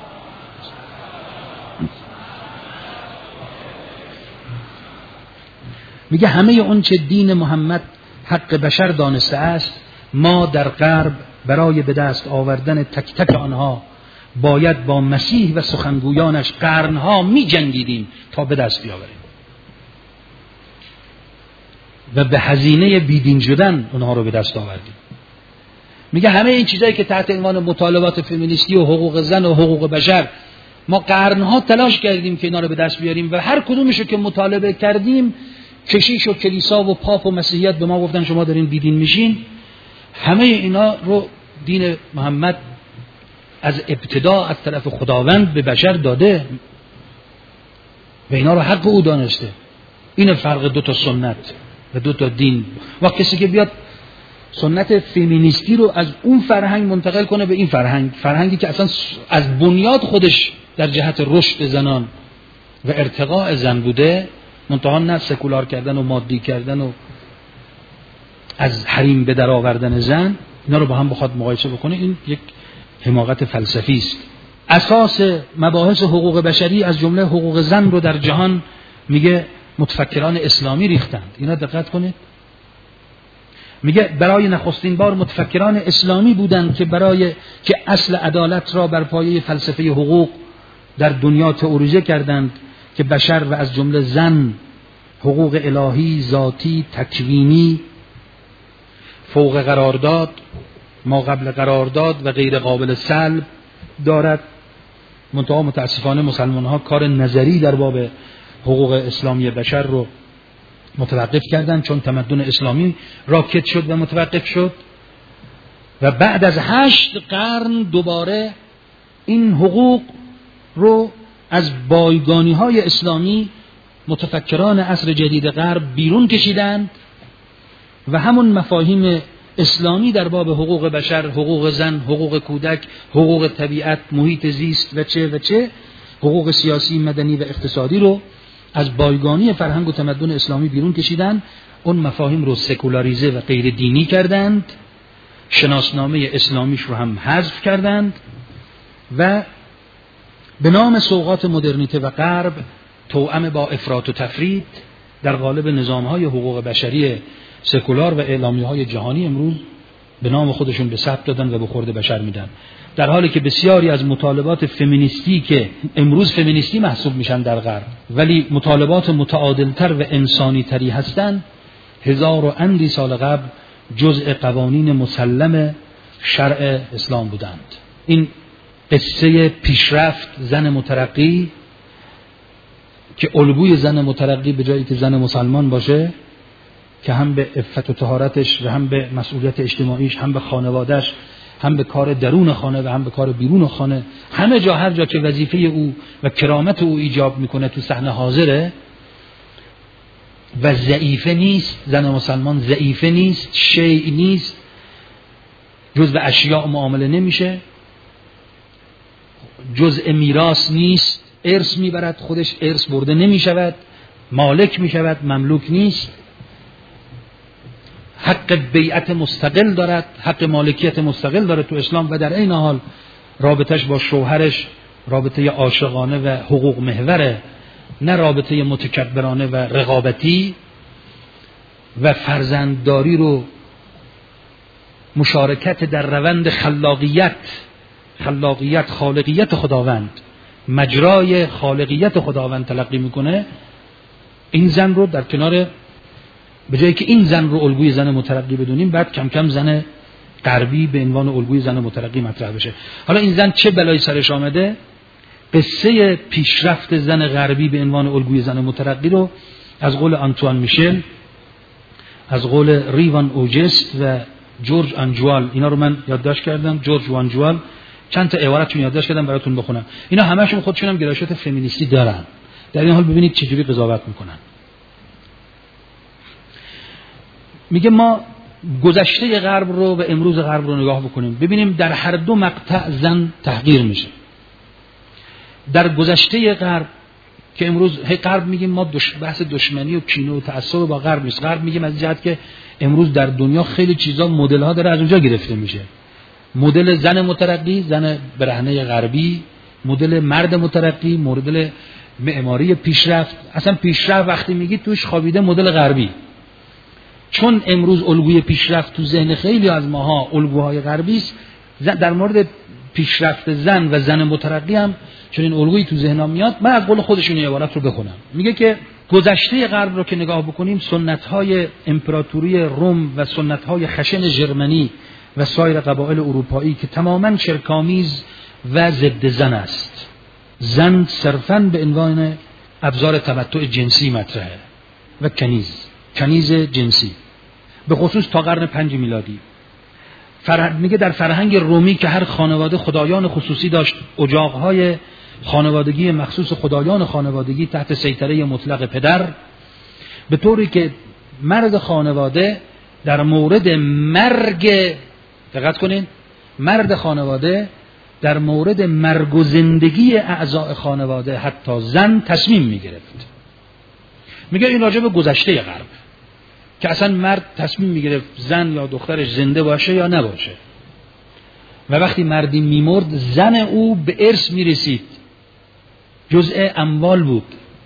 میگه همه آنچه دین محمد حق بشر دانسته است ما در غرب برای به دست آوردن تک تک آنها باید با مسیح و سخنگویانش قرنها می جنگیدیم تا به دست بیاوریم و به هزینه بیدین شدن اونها رو به دست آوردیم. میگه همه این چیزایی که تحت عنوان مطالبات فمینیستی و حقوق زن و حقوق بشر ما قرنها تلاش کردیم که اینا رو به دست بیاریم و هر کدومشو که مطالبه کردیم کشیش و کلیسا و پاپ و مسیحیت به ما گفتن شما دارین بیدین میشین. همه اینا رو دین محمد از ابتدا از طرف خداوند به بشر داده و اینا رو حق او دانسته. این فرق دو تا سنت و دو تا دین. و کسی که بیاد سنت فمینیستی رو از اون فرهنگ منتقل کنه به این فرهنگی که اصلا از بنیاد خودش در جهت رشد زنان و ارتقاء زن بوده، منتها نه سکولار کردن و مادی کردن و از حریم به در آوردن زن، اینا رو با هم بخواد مقایسه بکنه، این یک حماقت فلسفی است. اساس مباحث حقوق بشری از جمله حقوق زن رو در جهان میگه متفکران اسلامی ریختند. اینا دقت کنید، میگه برای نخستین بار متفکران اسلامی بودند که برای که اصل عدالت را بر پایه فلسفه حقوق در دنیا تئوریزه کردند که بشر و از جمله زن حقوق الهی، ذاتی، تکوینی، فوق قرارداد، ما قبل قرارداد و غیر قابل سلب دارد. منتها متاسفانه مسلمان ها کار نظری در باب حقوق اسلامی بشر رو متوقف کردن، چون تمدن اسلامی راکت شد و متوقف شد و بعد از 8 قرن دوباره این حقوق رو از بایگانی های اسلامی متفکران عصر جدید غرب بیرون کشیدند و همون مفاهیم اسلامی در باب حقوق بشر، حقوق زن، حقوق کودک، حقوق طبیعت، محیط زیست و چه حقوق سیاسی، مدنی و اقتصادی رو از بایگانی فرهنگ و تمدن اسلامی بیرون کشیدن. اون مفاهیم رو سکولاریزه و غیر دینی کردند، شناسنامه اسلامیش رو هم حذف کردند و به نام سوغات مدرنیته و غرب توأم با افراط و تفرید در قالب نظام‌های حقوق بشری سکولار و اعلامیه‌های جهانی امروز به نام خودشون به ثبت دادن و به خورد بشر میدن، در حالی که بسیاری از مطالبات فمینیستی که امروز فمینیستی محسوب میشن در غرب ولی مطالبات متعادلتر و انسانی تری هستند، 1000 و اندی سال قبل جزء قوانین مسلم شرع اسلام بودند. این قصه پیشرفت زن مترقی که الگوی زن مترقی به جایی که زن مسلمان باشه که هم به عفت و طهارتش و هم به مسئولیت اجتماعیش، هم به خانوادهش، هم به کار درون خانه و هم به کار بیرون خانه، همه جا هر جا که وظیفه او و کرامت او ایجاب میکنه تو صحنه حاضره و ضعیفه نیست. زن مسلمان ضعیفه نیست، شیء نیست، جزء اشیاء معامله نمیشه، جزء میراث نیست، ارث میبرد، خودش ارث برده نمیشود، مالک میشود، مملوک نیست، حق بیعت مستقل دارد، حق مالکیت مستقل دارد تو اسلام و در این حال رابطش با شوهرش رابطه عاشقانه و حقوق محوره، نه رابطه متکبرانه و رقابتی، و فرزندداری رو مشارکت در روند خلاقیت خالقیت خداوند، مجرای خالقیت خداوند تلقی میکنه. این زن رو در کنار، به جایی که این زن رو الگوی زن مترقی بدونیم، بعد کم کم زن غربی به عنوان الگوی زن مترقی مطرح بشه. حالا این زن چه بلایی سرش آمده؟ قصه پیشرفت زن غربی به عنوان الگوی زن مترقی رو از قول آنتوان میشل، از قول ریوان اوجست و جورج آنجوال، اینا رو من یادداشت کردم، جورج وانجوال، چند تا عبارتشون یادداشت کردم براتون بخونم. اینا همشون خودشون هم گرایشات فمینیستی دارن. در این حال ببینید چجوری قضاوت میکنن. میگه ما گذشته غرب رو و امروز غرب رو نگاه بکنیم، ببینیم در هر دو مقطع زن تحقیر میشه. در گذشته غرب که امروز غرب میگیم ما بحث دشمنی و کینه و تعصب با غرب نیست، غرب میگیم از جهت که امروز در دنیا خیلی چیزا مدل ها داره از اونجا گرفته میشه. مدل زن مترقی، زن برهنه غربی، مدل مرد مترقی، مدل معماری پیشرفت. اصلا پیشرفت وقتی میگی توش خوابیده مدل غربی، چون امروز الگوی پیشرفت تو ذهن خیلی از ماها الگوهای غربی است. در مورد پیشرفت زن و زن مترقی هم چون این الگویی تو ذهنم میاد. من از قول خودشون این عبارت رو بخونم. میگه که گذشته غرب رو که نگاه بکنیم، سنت‌های امپراتوری روم و سنت‌های خشن ژرمنی و سایر قبایل اروپایی که تماماً شرک‌آمیز و ضد زن است. زن صرفاً به عنوان ابزار تمتع جنسی مطرحه و کنیز جنسی، به خصوص تا قرن 5 میلادی. میگه در فرهنگ رومی که هر خانواده خدایان خصوصی داشت، اجاقهای خانوادگی مخصوص خدایان خانوادگی تحت سیطره مطلق پدر، به طوری که مرد خانواده در مورد مرگ، دقت کنین، مرد خانواده در مورد مرگ و زندگی اعضای خانواده حتی زن تصمیم میگرفت. میگه این راجع به گذشته غرب که اصلا مرد تصمیم میگرفت زن یا دخترش زنده باشه یا نباشه، و وقتی مردی میمرد زن او به ارث میرسید، جزء اموال بود.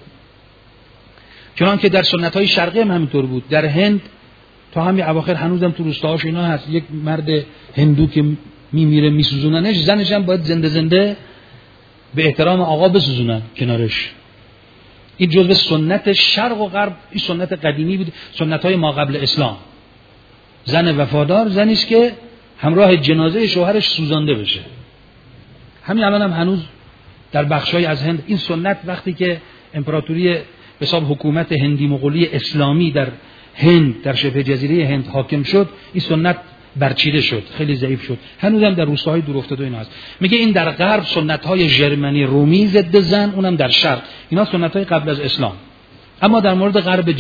چنانکه در سنت‌های شرقی هم همینطور بود. در هند تا همین اواخر هنوزم تو روستاهاش اینا هست، یک مرد هندو که میمیره میسوزوننش، زنش هم باید زنده به احترام آقا بسوزونن کنارش. این جزء سنت شرق و غرب، این سنت قدیمی بود، سنت‌های ما قبل اسلام. زن وفادار زنی است که همراه جنازه شوهرش سوزانده بشه. همین الان هم هنوز در بخشای از هند این سنت، وقتی که امپراتوری به حساب حکومت هندی مغولی اسلامی در هند، در شبه جزیره هند حاکم شد، این سنت برچیده شد، خیلی ضعیف شد. هنوزم در روستاهای دور افتاده اینا هست. میگه این در غرب سنت‌های ژرمنی رومی ضد زن، اونم در شرق، اینا سنت‌های قبل از اسلام. اما در مورد غرب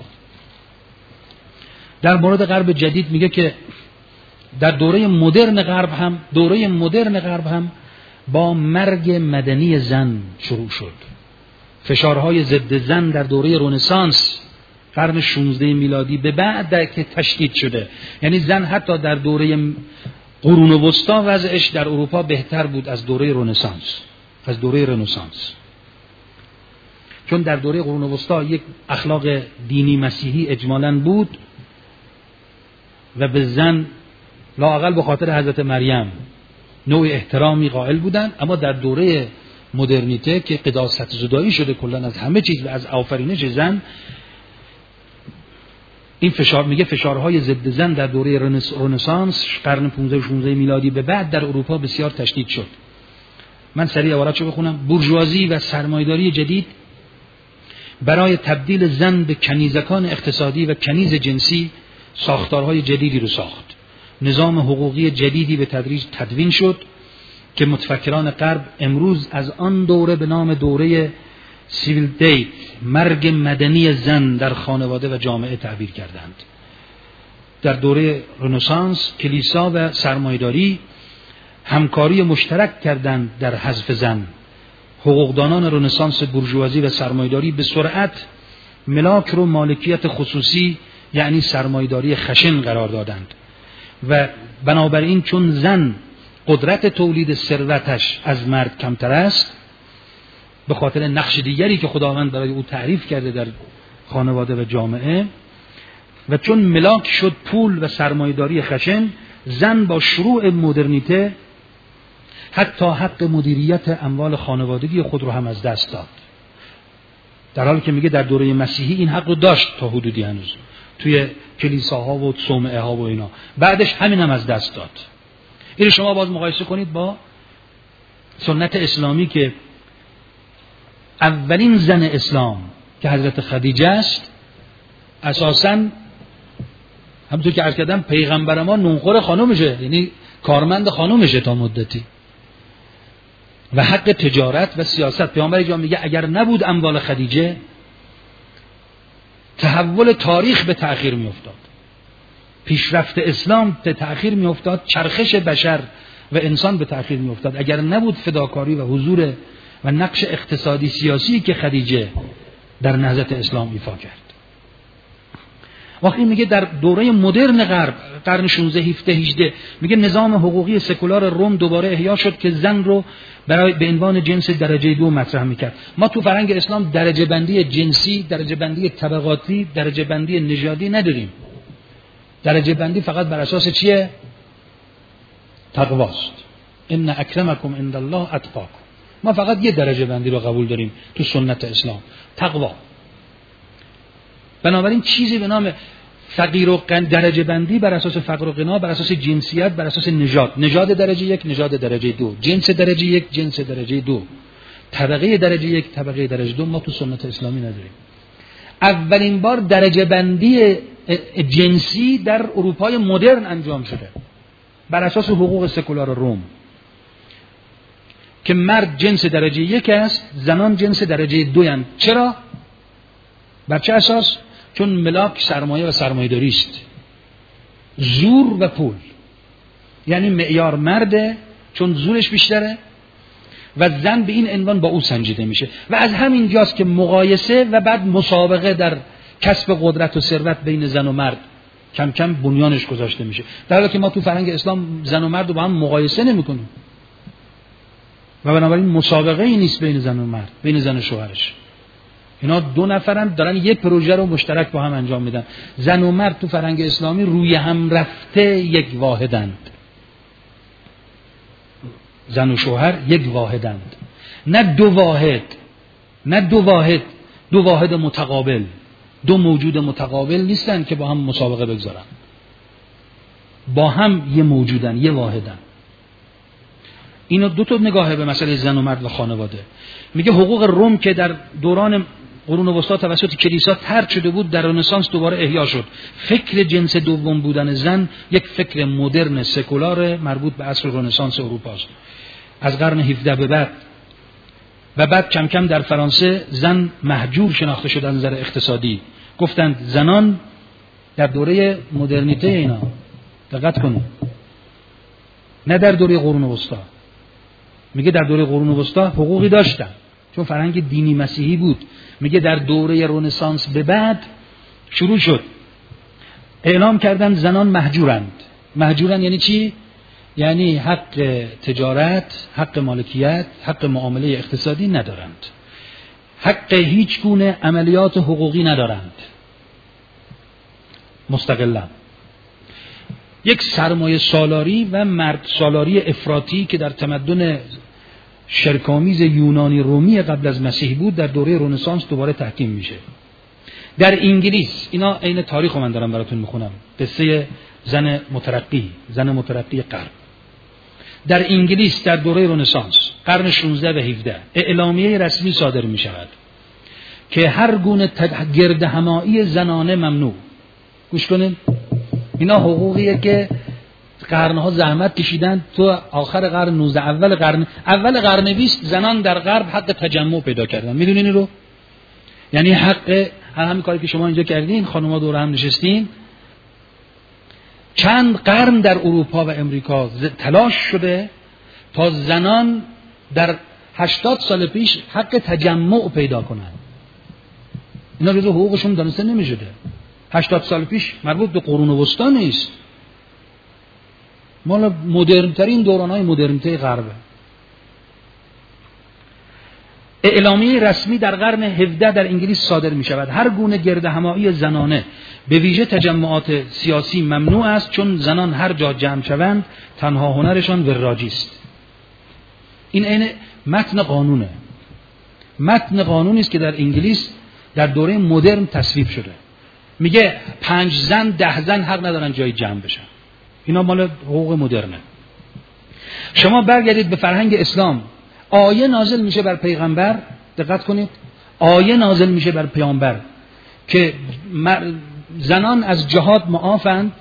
جدید، میگه که در دوره مدرن غرب هم با مرگ مدنی زن شروع شد. فشارهای ضد زن در دوره رنسانس قرن 16 میلادی به بعد که تشدید شده. یعنی زن حتی در دوره قرون وسطا وضعش در اروپا بهتر بود از دوره رنسانس. چون در دوره قرون وسطا یک اخلاق دینی مسیحی اجمالاً بود و به زن لااقل به خاطر حضرت مریم نوع احترامی قائل بودن. اما در دوره مدرنیته که قداست زدایی شده کلاً از همه چیز و از آفرینش زن، این فشارهای ضد زن در دوره رنسانس قرن 15-16 میلادی به بعد در اروپا بسیار تشدید شد. من سریع عبارتشو بخونم. بورژوازی و سرمایه‌داری جدید برای تبدیل زن به کنیزکان اقتصادی و کنیز جنسی ساختارهای جدیدی رو ساخت. نظام حقوقی جدیدی به تدریج تدوین شد که متفکران غرب امروز از آن دوره به نام دوره سیویل دیت، مرگ مدنی زن در خانواده و جامعه تعبیر کردند. در دوره رنسانس کلیسا و سرمایه‌داری همکاری مشترک کردند در حذف زن. حقوقدانان رنسانس بورژوازی و سرمایه‌داری به سرعت ملاک رو مالکیت خصوصی، یعنی سرمایه‌داری خشن قرار دادند و بنابراین چون زن قدرت تولید ثروتش از مرد کمتر است، به خاطر نقش دیگری که خداوند برای او تعریف کرده در خانواده و جامعه، و چون ملاک شد پول و سرمایه‌داری خشن، زن با شروع مدرنیته حتی حق مدیریت اموال خانوادگی خود رو هم از دست داد. در حالی که میگه در دوره مسیحی این حق رو داشت تا حدودی هنوز توی کلیساها و صومعه ها و اینا، بعدش همین هم از دست داد. این شما باز مقایسه کنید با سنت اسلامی که اولین زن اسلام که حضرت خدیجه است، اساساً همونطور که عرض کردم پیغمبر ما نونخور خانومشه، یعنی کارمند خانومشه تا مدتی، و حق تجارت و سیاست. پیامبر جان میگه اگر نبود اموال خدیجه، تحول تاریخ به تأخیر میافتاد، پیشرفت اسلام به تأخیر میافتاد، چرخش بشر و انسان به تأخیر میافتاد. اگر نبود فداکاری و حضور و نقش اقتصادی سیاسی که خدیجه در نهضت اسلام ایفا کرد. وقتی میگه در دوره مدرن غرب قرن 16 17 18 میگه نظام حقوقی سکولار روم دوباره احیا شد که زن رو برای به عنوان جنس درجه 2 مطرح میکرد. ما تو فرهنگ اسلام درجه بندی جنسی، درجه بندی طبقاتی، درجه بندی نژادی نداریم. درجه بندی فقط بر اساس چیه؟ تقواست. ان اکرمکم عند الله اتقاکم. ما فقط یه درجه بندی رو قبول داریم تو سنت اسلام، تقوا. بنابراین چیزی به نام فقیر و غنی، درجه بندی بر اساس فقر و غنا، بر اساس جنسیت، بر اساس نژاد، نژاد درجه 1، نژاد درجه 2، جنس درجه 1، جنس درجه 2، طبقه درجه 1، طبقه درجه 2 ما تو سنت اسلامی نداریم. اولین بار درجه بندی جنسی در اروپای مدرن انجام شده بر اساس حقوق سکولار روم که مرد جنس درجه 1 است، زنان جنس درجه 2 اند. چرا؟ بر چه اساس؟ چون ملاک سرمایه و سرمایه‌داری است، زور و پول. یعنی معیار مرده چون زورش بیشتره و زن به این عنوان با او سنجیده میشه و از همین جاست که مقایسه و بعد مسابقه در کسب قدرت و ثروت بین زن و مرد کم کم بنیانش گذاشته میشه، در حالی که ما تو فرهنگ اسلام زن و مرد رو با هم مقایسه نمی‌کنیم و بنابراین مسابقه ای نیست بین زن و مرد، بین زن و شوهرش. اینا دو نفرن دارن یک پروژه رو مشترک با هم انجام میدن. زن و مرد تو فرهنگ اسلامی روی هم رفته یک واحدند. زن و شوهر یک واحدند، نه دو واحد، نه دو واحد، دو واحد متقابل، دو موجود متقابل نیستن که با هم مسابقه بگذارن. با هم یه موجودن، یه واحدن. اینا دو تا نگاهه به مسئله زن و مرد و خانواده. میگه حقوق روم که در دوران قرون وسطا توسط کلیسا طرد شده بود در رنسانس دوباره احیا شد. فکر جنس دوم بودن زن یک فکر مدرن سکولار مربوط به عصر رنسانس اروپا است. از قرن 17 به بعد و بعد کم کم در فرانسه زن مهجور شناخته شد از نظر اقتصادی. گفتند زنان در دوره مدرنیته، اینا دقت کنید، نه در دوره قرون وسطا. میگه در دوره قرون وسطا حقوقی داشتن چون فرهنگ دینی مسیحی بود. میگه در دوره رنسانس به بعد شروع شد، اعلام کردن زنان مهجورند. مهجورند یعنی چی؟ یعنی حق تجارت، حق مالکیت، حق معامله اقتصادی ندارند، حق هیچ گونه عملیات حقوقی ندارند، مستقلا. یک سرمایه سالاری و مرد سالاری افراطی که در تمدن شرکامیز یونانی رومی قبل از مسیح بود در دوره رنسانس دوباره تحکیم میشه. در انگلیس، اینا عین تاریخ رو من دارم براتون میخونم، قصه زن مترقی غرب. در انگلیس در دوره رنسانس قرن 16 و 17 اعلامیه رسمی صادر میشود که هر گونه گردهمایی زنانه ممنوع. گوش کنین، اینا حقوقیه که قرنها زحمت کشیدن. تو آخر قرن 19 اول قرن 20 زنان در غرب حق تجمع پیدا کردن. میدونین این رو؟ یعنی حق همین کاری که شما اینجا کردین، خانم‌ها دور هم نشستین. چند قرن در اروپا و امریکا تلاش شده تا زنان در 80 سال پیش حق تجمع پیدا کنن. اینا جزو حقوقشون دانسته نمی‌شده. 80 سال پیش مربوط به قرون وسطا نیست، مال مدرن ترین دوران‌های مدرنیته غربه. اعلامیه رسمی در قرن 17 در انگلیس صادر می شود. هر گونه گردهمایی زنانه به ویژه تجمعات سیاسی ممنوع است، چون زنان هر جا جمع شوند تنها هنرشان وراجی است. این عین متن قانونه. متن قانونی است که در انگلیس در دوره مدرن تصویب شده. میگه 5 زن 10 زن حق ندارن جای جمع بشن. اینا مال حقوق مدرنه. شما برگردید به فرهنگ اسلام، آیه نازل میشه بر پیغمبر، دقت کنید، آیه نازل میشه بر پیامبر که زنان از جهاد معافند،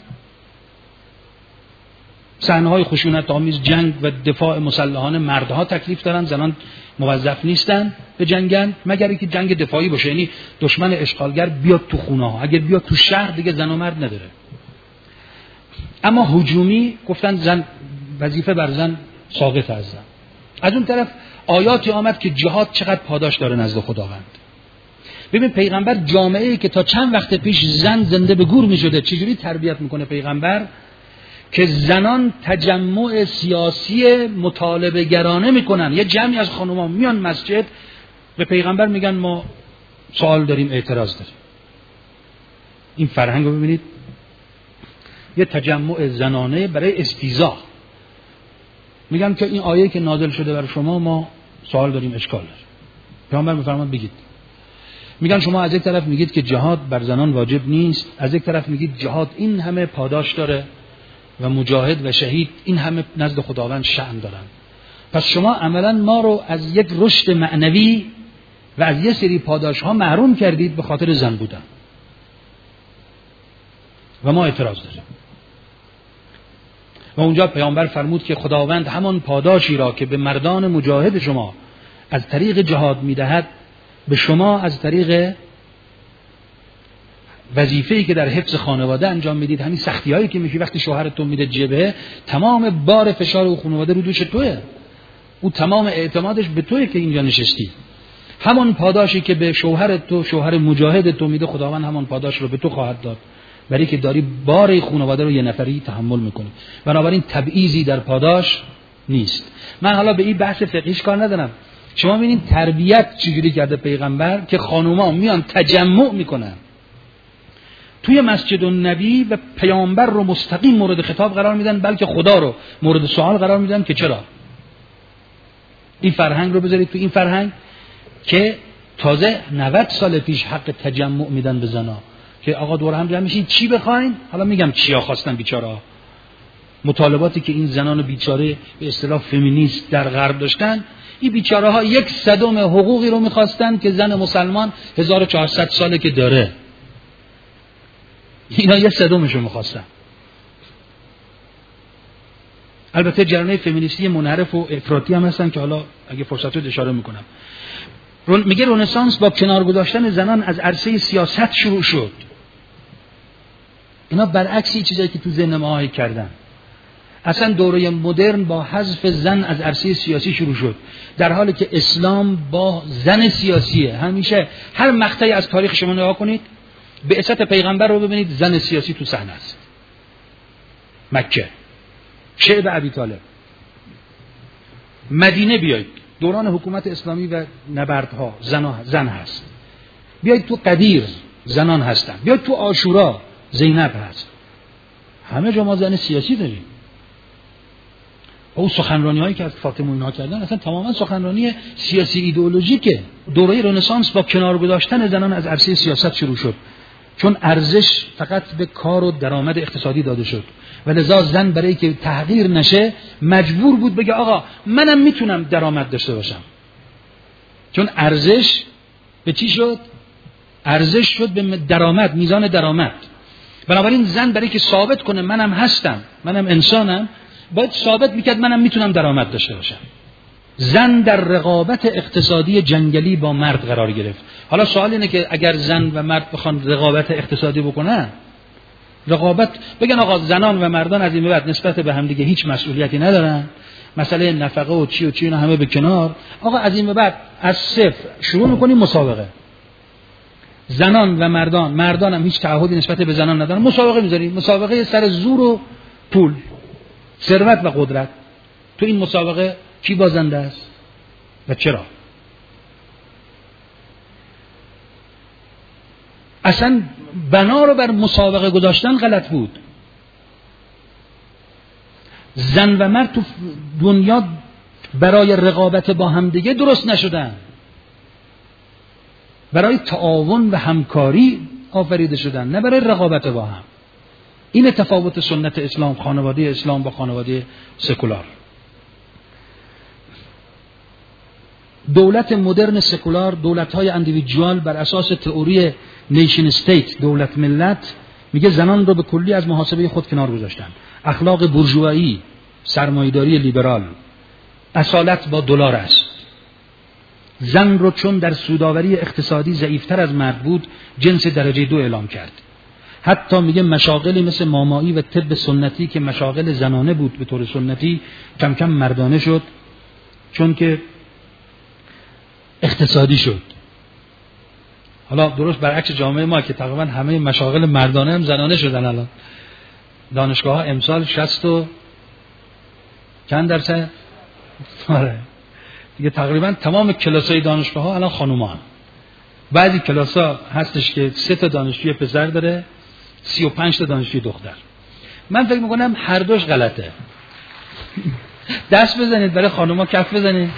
صحنه‌های خشونت‌آمیز جنگ و دفاع مسلحانه مردها تکلیف دارن، زنان موظف نیستن به جنگن مگر اینکه جنگ دفاعی باشه، یعنی دشمن اشغالگر بیاد تو خونه‌ها، اگه بیاد تو شهر دیگه زن و مرد نداره. اما هجومی گفتن زن وظیفه بر زن ساقط از زن. از اون طرف آیاتی آمد که جهاد چقدر پاداش داره نزد خداوند. ببین پیغمبر جامعه‌ای که تا چند وقت پیش زن زنده به گور می‌شده چجوری تربیت میکنه پیغمبر که زنان تجمع سیاسی مطالبه گرانه میکنن. یه جمعی از خانوما میان مسجد به پیغمبر میگن ما سوال داریم، اعتراض داریم. این فرهنگ رو ببینید، یه تجمع زنانه برای استیزا. میگن که این آیه که نازل شده برای شما ما سوال داریم، اشکال داره. پیغمبر میفرماد بگید. میگن شما از یک طرف میگید که جهاد بر زنان واجب نیست، از یک طرف میگید جهاد این همه پاداش داره و مجاهد و شهید این همه نزد خداوند شأن دارن. پس شما عملا ما رو از یک رشد معنوی و از یه سری پاداش ها محروم کردید به خاطر زن بودن و ما اعتراض داریم. و اونجا پیامبر فرمود که خداوند همان پاداشی را که به مردان مجاهد شما از طریق جهاد میدهد به شما از طریق وظیفه‌ای که در حفظ خانواده انجام میدید، همین سختی‌هایی که میشه وقتی شوهرتون میده جبهه، تمام بار فشار و خانواده رو دوش توئه. او تمام اعتمادش به توئه که اینجا نشستی. همان پاداشی که به شوهر مجاهد تو میده، خداوند همان پاداش رو به تو خواهد داد، برای که داری بار خانواده رو یه نفری تحمل میکنی. بنابراین تبعیضی در پاداش نیست. من حالا به این بحث فقهیش کار ندارم. شما ببینید تربیت چجوری کرده پیغمبر که خانوما میان تجمع میکنن توی مسجد النبی و پیامبر رو مستقیم مورد خطاب قرار میدن، بلکه خدا رو مورد سوال قرار میدن که چرا. این فرهنگ رو بذارید تو این فرهنگ که تازه 90 سال پیش حق تجمع میدن به زنا که آقا دور هم جمع میشین چی بخواین. حالا میگم چیا خواستن بیچاره، مطالباتی که این زنان بیچاره به اصطلاح فمینیست در غرب داشتن، این بیچاره ها 1/100 حقوقی رو میخواستن که زن مسلمان 1400 ساله که داره، اینا 1/100 رو میخواستن. البته جریان‌های فمینیستی منحرف و افراطی هم هستن که حالا اگه فرصت شد اشاره میکنم. میگه رنسانس با کنار گذاشتن زنان از عرصه سیاست شروع شد. اینا برعکس چیزایی که تو ذهن ما کردن. اصلا دوره مدرن با حذف زن از عرصه سیاسی شروع شد، در حالی که اسلام با زن سیاسیه. همیشه هر مقطعی از تاریخ شما نگاه کنید، بعثت پیغمبر رو ببینید، زن سیاسی تو صحنه است. مکه، شعب ابی طالب. مدینه بیایید، دوران حکومت اسلامی و نبردها زن هست. بیایید تو قدیر زنان هستن، بیایید تو عاشورا زینب هست. همه جا ما زن سیاسی داریم. او سخنرانی هایی که از فاطمه اینا کردن اصلا تماما سخنرانی سیاسی ایدئولوژیکه. دوره رنسانس با کنار گذاشتن زنان از عرصه سیاست شروع شد، چون ارزش فقط به کار و درآمد اقتصادی داده شد و لذا زن برای که تحقیر نشه مجبور بود بگه آقا منم میتونم درآمد داشته باشم. چون ارزش به چی شد؟ ارزش شد به درآمد، میزان درآمد. بنابراین زن برای که ثابت کنه منم هستم، منم انسانم، باید ثابت میکرد منم میتونم درآمد داشته باشم. زن در رقابت اقتصادی جنگلی با مرد قرار گرفت. حالا سوال اینه که اگر زن و مرد بخوان رقابت اقتصادی بکنن، بگن آقا زنان و مردان از این به بعد نسبت به هم دیگه هیچ مسئولیتی ندارن، مسئله نفقه و چی اینا همه به کنار، آقا از این به بعد از صفر شروع میکنیم مسابقه. زنان و مردان هم هیچ تعهدی نسبت به زنان ندارن، مسابقه میذاریم، مسابقه سر زور و پول، ثروت و قدرت. تو این مسابقه کی بازنده است و چرا؟ اصلا بنا رو بر مسابقه گذاشتن غلط بود. زن و مرد تو دنیا برای رقابت با هم دیگه درست نشدن، برای تعاون و همکاری آفریده شدن، نه برای رقابت با هم. این تفاوت سنت اسلام، خانواده اسلام با خانواده سکولار. دولت مدرن سکولار، دولت‌های اندیویدوال بر اساس تئوری نیشن استیت، دولت ملت، میگه زنان رو به کلی از محاسبه خود کنار گذاشتن. اخلاق بورژوایی، سرمایه‌داری لیبرال، اصالت با دلار است. زن رو چون در سوداوری اقتصادی ضعیفتر از مرد بود، جنس درجه 2 اعلام کرد. حتی میگه مشاغلی مثل مامایی و طب سنتی که مشاغل زنانه بود به طور سنتی، کم کم مردانه شد، چون که اقتصادی شد. حالا درست برعکس جامعه ما که تقریبا همه مشاغل مردانه هم زنانه شدن. الان دانشگاه‌ها امسال 60 و چند درصد؟ آره دیگه تقریبا تمام کلاس‌های دانشگاه‌ها الان خانومان. بعضی کلاس‌ها هستش که 3 تا دانشجوی پسر داره، 35 تا دانشجوی دختر. من فکر می‌کنم هر دوش غلطه. دست بزنید برای خانوما، کف بزنید.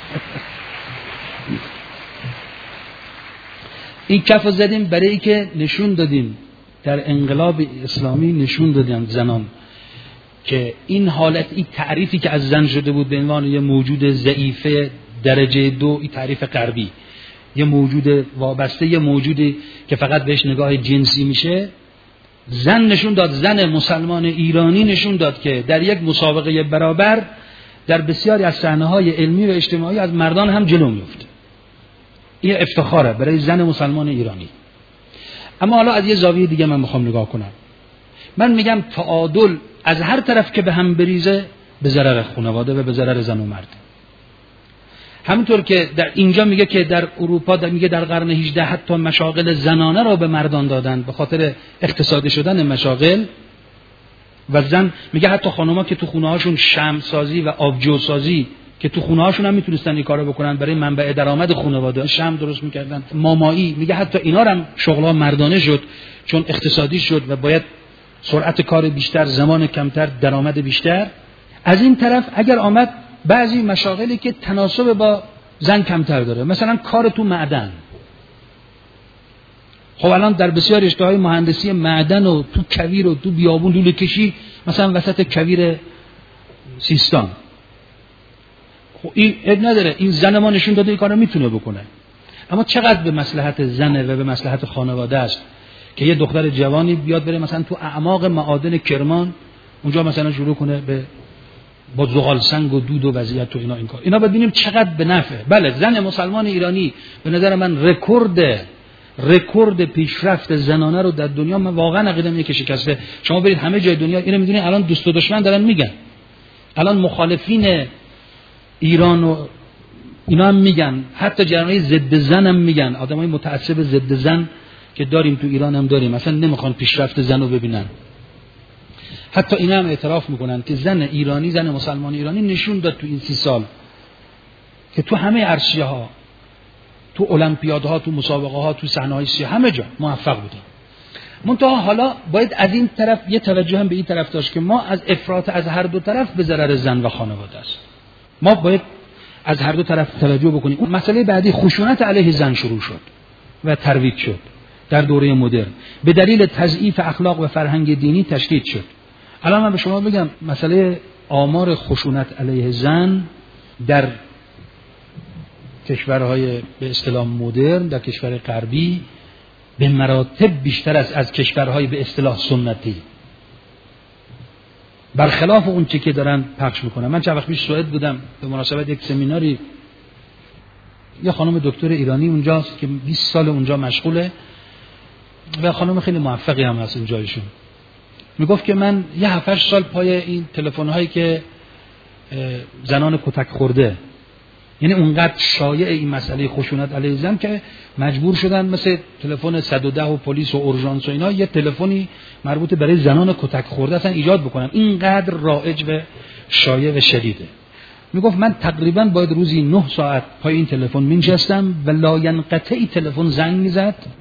این کف رو زدیم برای ای که نشون دادیم در انقلاب اسلامی، نشون دادیم زنان که این حالت، این تعریفی که از زن شده بود به عنوان یه موجود ضعیفه درجه 2، این تعریف غربی، یه موجود وابسته، یه موجودی که فقط بهش نگاه جنسی میشه، زن نشون داد، زن مسلمان ایرانی نشون داد که در یک مسابقه برابر در بسیاری از صحنه‌های علمی و اجتماعی از مردان هم جلو میفته. این افتخاره برای زن مسلمان ایرانی. اما حالا از یه زاویه دیگه من میخوام نگاه کنم. من میگم تعادل از هر طرف که به هم بریزه به ضرر خانواده و به ضرر زن و مرد. همونطور که در اینجا میگه که در اروپا میگه در قرن 18 حتی مشاغل زنانه را به مردان دادن به خاطر اقتصادی شدن مشاغل، و زن میگه حتی خانوما که تو خونه هاشون شمع سازی و آبجو سازی که تو خونه هاشون هم میتونستن این کارو بکنن برای منبع درآمد خانواده، شمع درست میکردن، مامایی، میگه حتی اینا هم شغل‌ها مردانه شد چون اقتصادی شد و باید سرعت کار بیشتر، زمان کمتر، درآمد بیشتر. از این طرف اگر آمد بعضی مشاغلی که تناسب با زن کمتر داره، مثلا کار تو معدن. خب الان در بسیار رشته‌های مهندسی معدن و تو کویر و تو بیابون لوله کشی، مثلا وسط کویر سیستان، خب این اب نداره، این زن ما نشون داده این کارو میتونه بکنه. اما چقدر به مصلحت زنه و به مصلحت خانواده است که یه دختر جوانی بیاد بره مثلا تو اعماق معادن کرمان اونجا مثلا شروع کنه به با زغال سنگ و دود و وضعیت تو این کار. اینا ببینیم چقدر به نفعه. بله زن مسلمان ایرانی به نظر من رکورد پیشرفت زنانه رو در دنیا، من واقعا عقیده‌ام اینه که شکسته. شما برید همه جای دنیا اینو می‌دونید. الان دوست و دشمن دارن میگن، الان مخالفین ایران و اینا هم میگن، حتی جریان‌های ضد زن هم میگن، آدمای متعصب ضد زن که داریم تو ایران هم داریم، اصلا نمیخوان پیشرفت زن رو ببینن. حتی اینا هم اعتراف میکنن که زن ایرانی، زن مسلمان ایرانی نشون داد تو این 30 سال که تو همه عرصه‌ها، تو المپیادها، تو مسابقه ها، تو صحنه‌های سیاسی، همه جا موفق بودیم. منتها حالا باید از این طرف یه توجه هم به این طرف داشت که ما از افراط از هر دو طرف به ضرر زن و خانواده است. ما باید از هر دو طرف توجه بکنیم. اون مسئله بعدی خشونت علیه زن شروع شد و ترویج شد در دوره مدرن، به دلیل تضعیف اخلاق و فرهنگ دینی تشدید شد. الان من به شما بگم مسئله آمار خشونت علیه زن در کشورهای به اصطلاح مدرن، در کشور غربی به مراتب بیشتر است از کشورهای به اصطلاح سنتی، برخلاف اون چیزی که دارن پخش میکنن. من چند وقت پیش سوئد بودم به مناسبت یک سمیناری، یه خانم دکتر ایرانی اونجاست که 20 سال اونجا مشغوله و خانم خیلی موفقی هم هست اونجایشون. میگفت که من یه 7-8 سال پای این تلفن‌هایی که زنان کتک خورده، یعنی اونقدر شایع این مسئله خشونت علیه زن که مجبور شدن مثل تلفن 110 و پلیس و اورژانس و اینا یه تلفنی مربوط برای زنان کتک خورده اصلا ایجاد بکنن. اینقدر رایج و شایع و شدیده. میگفت من تقریبا باید روزی 9 ساعت پای این تلفن می‌نشستم و لاینقطعی تلفن زنگ می‌زد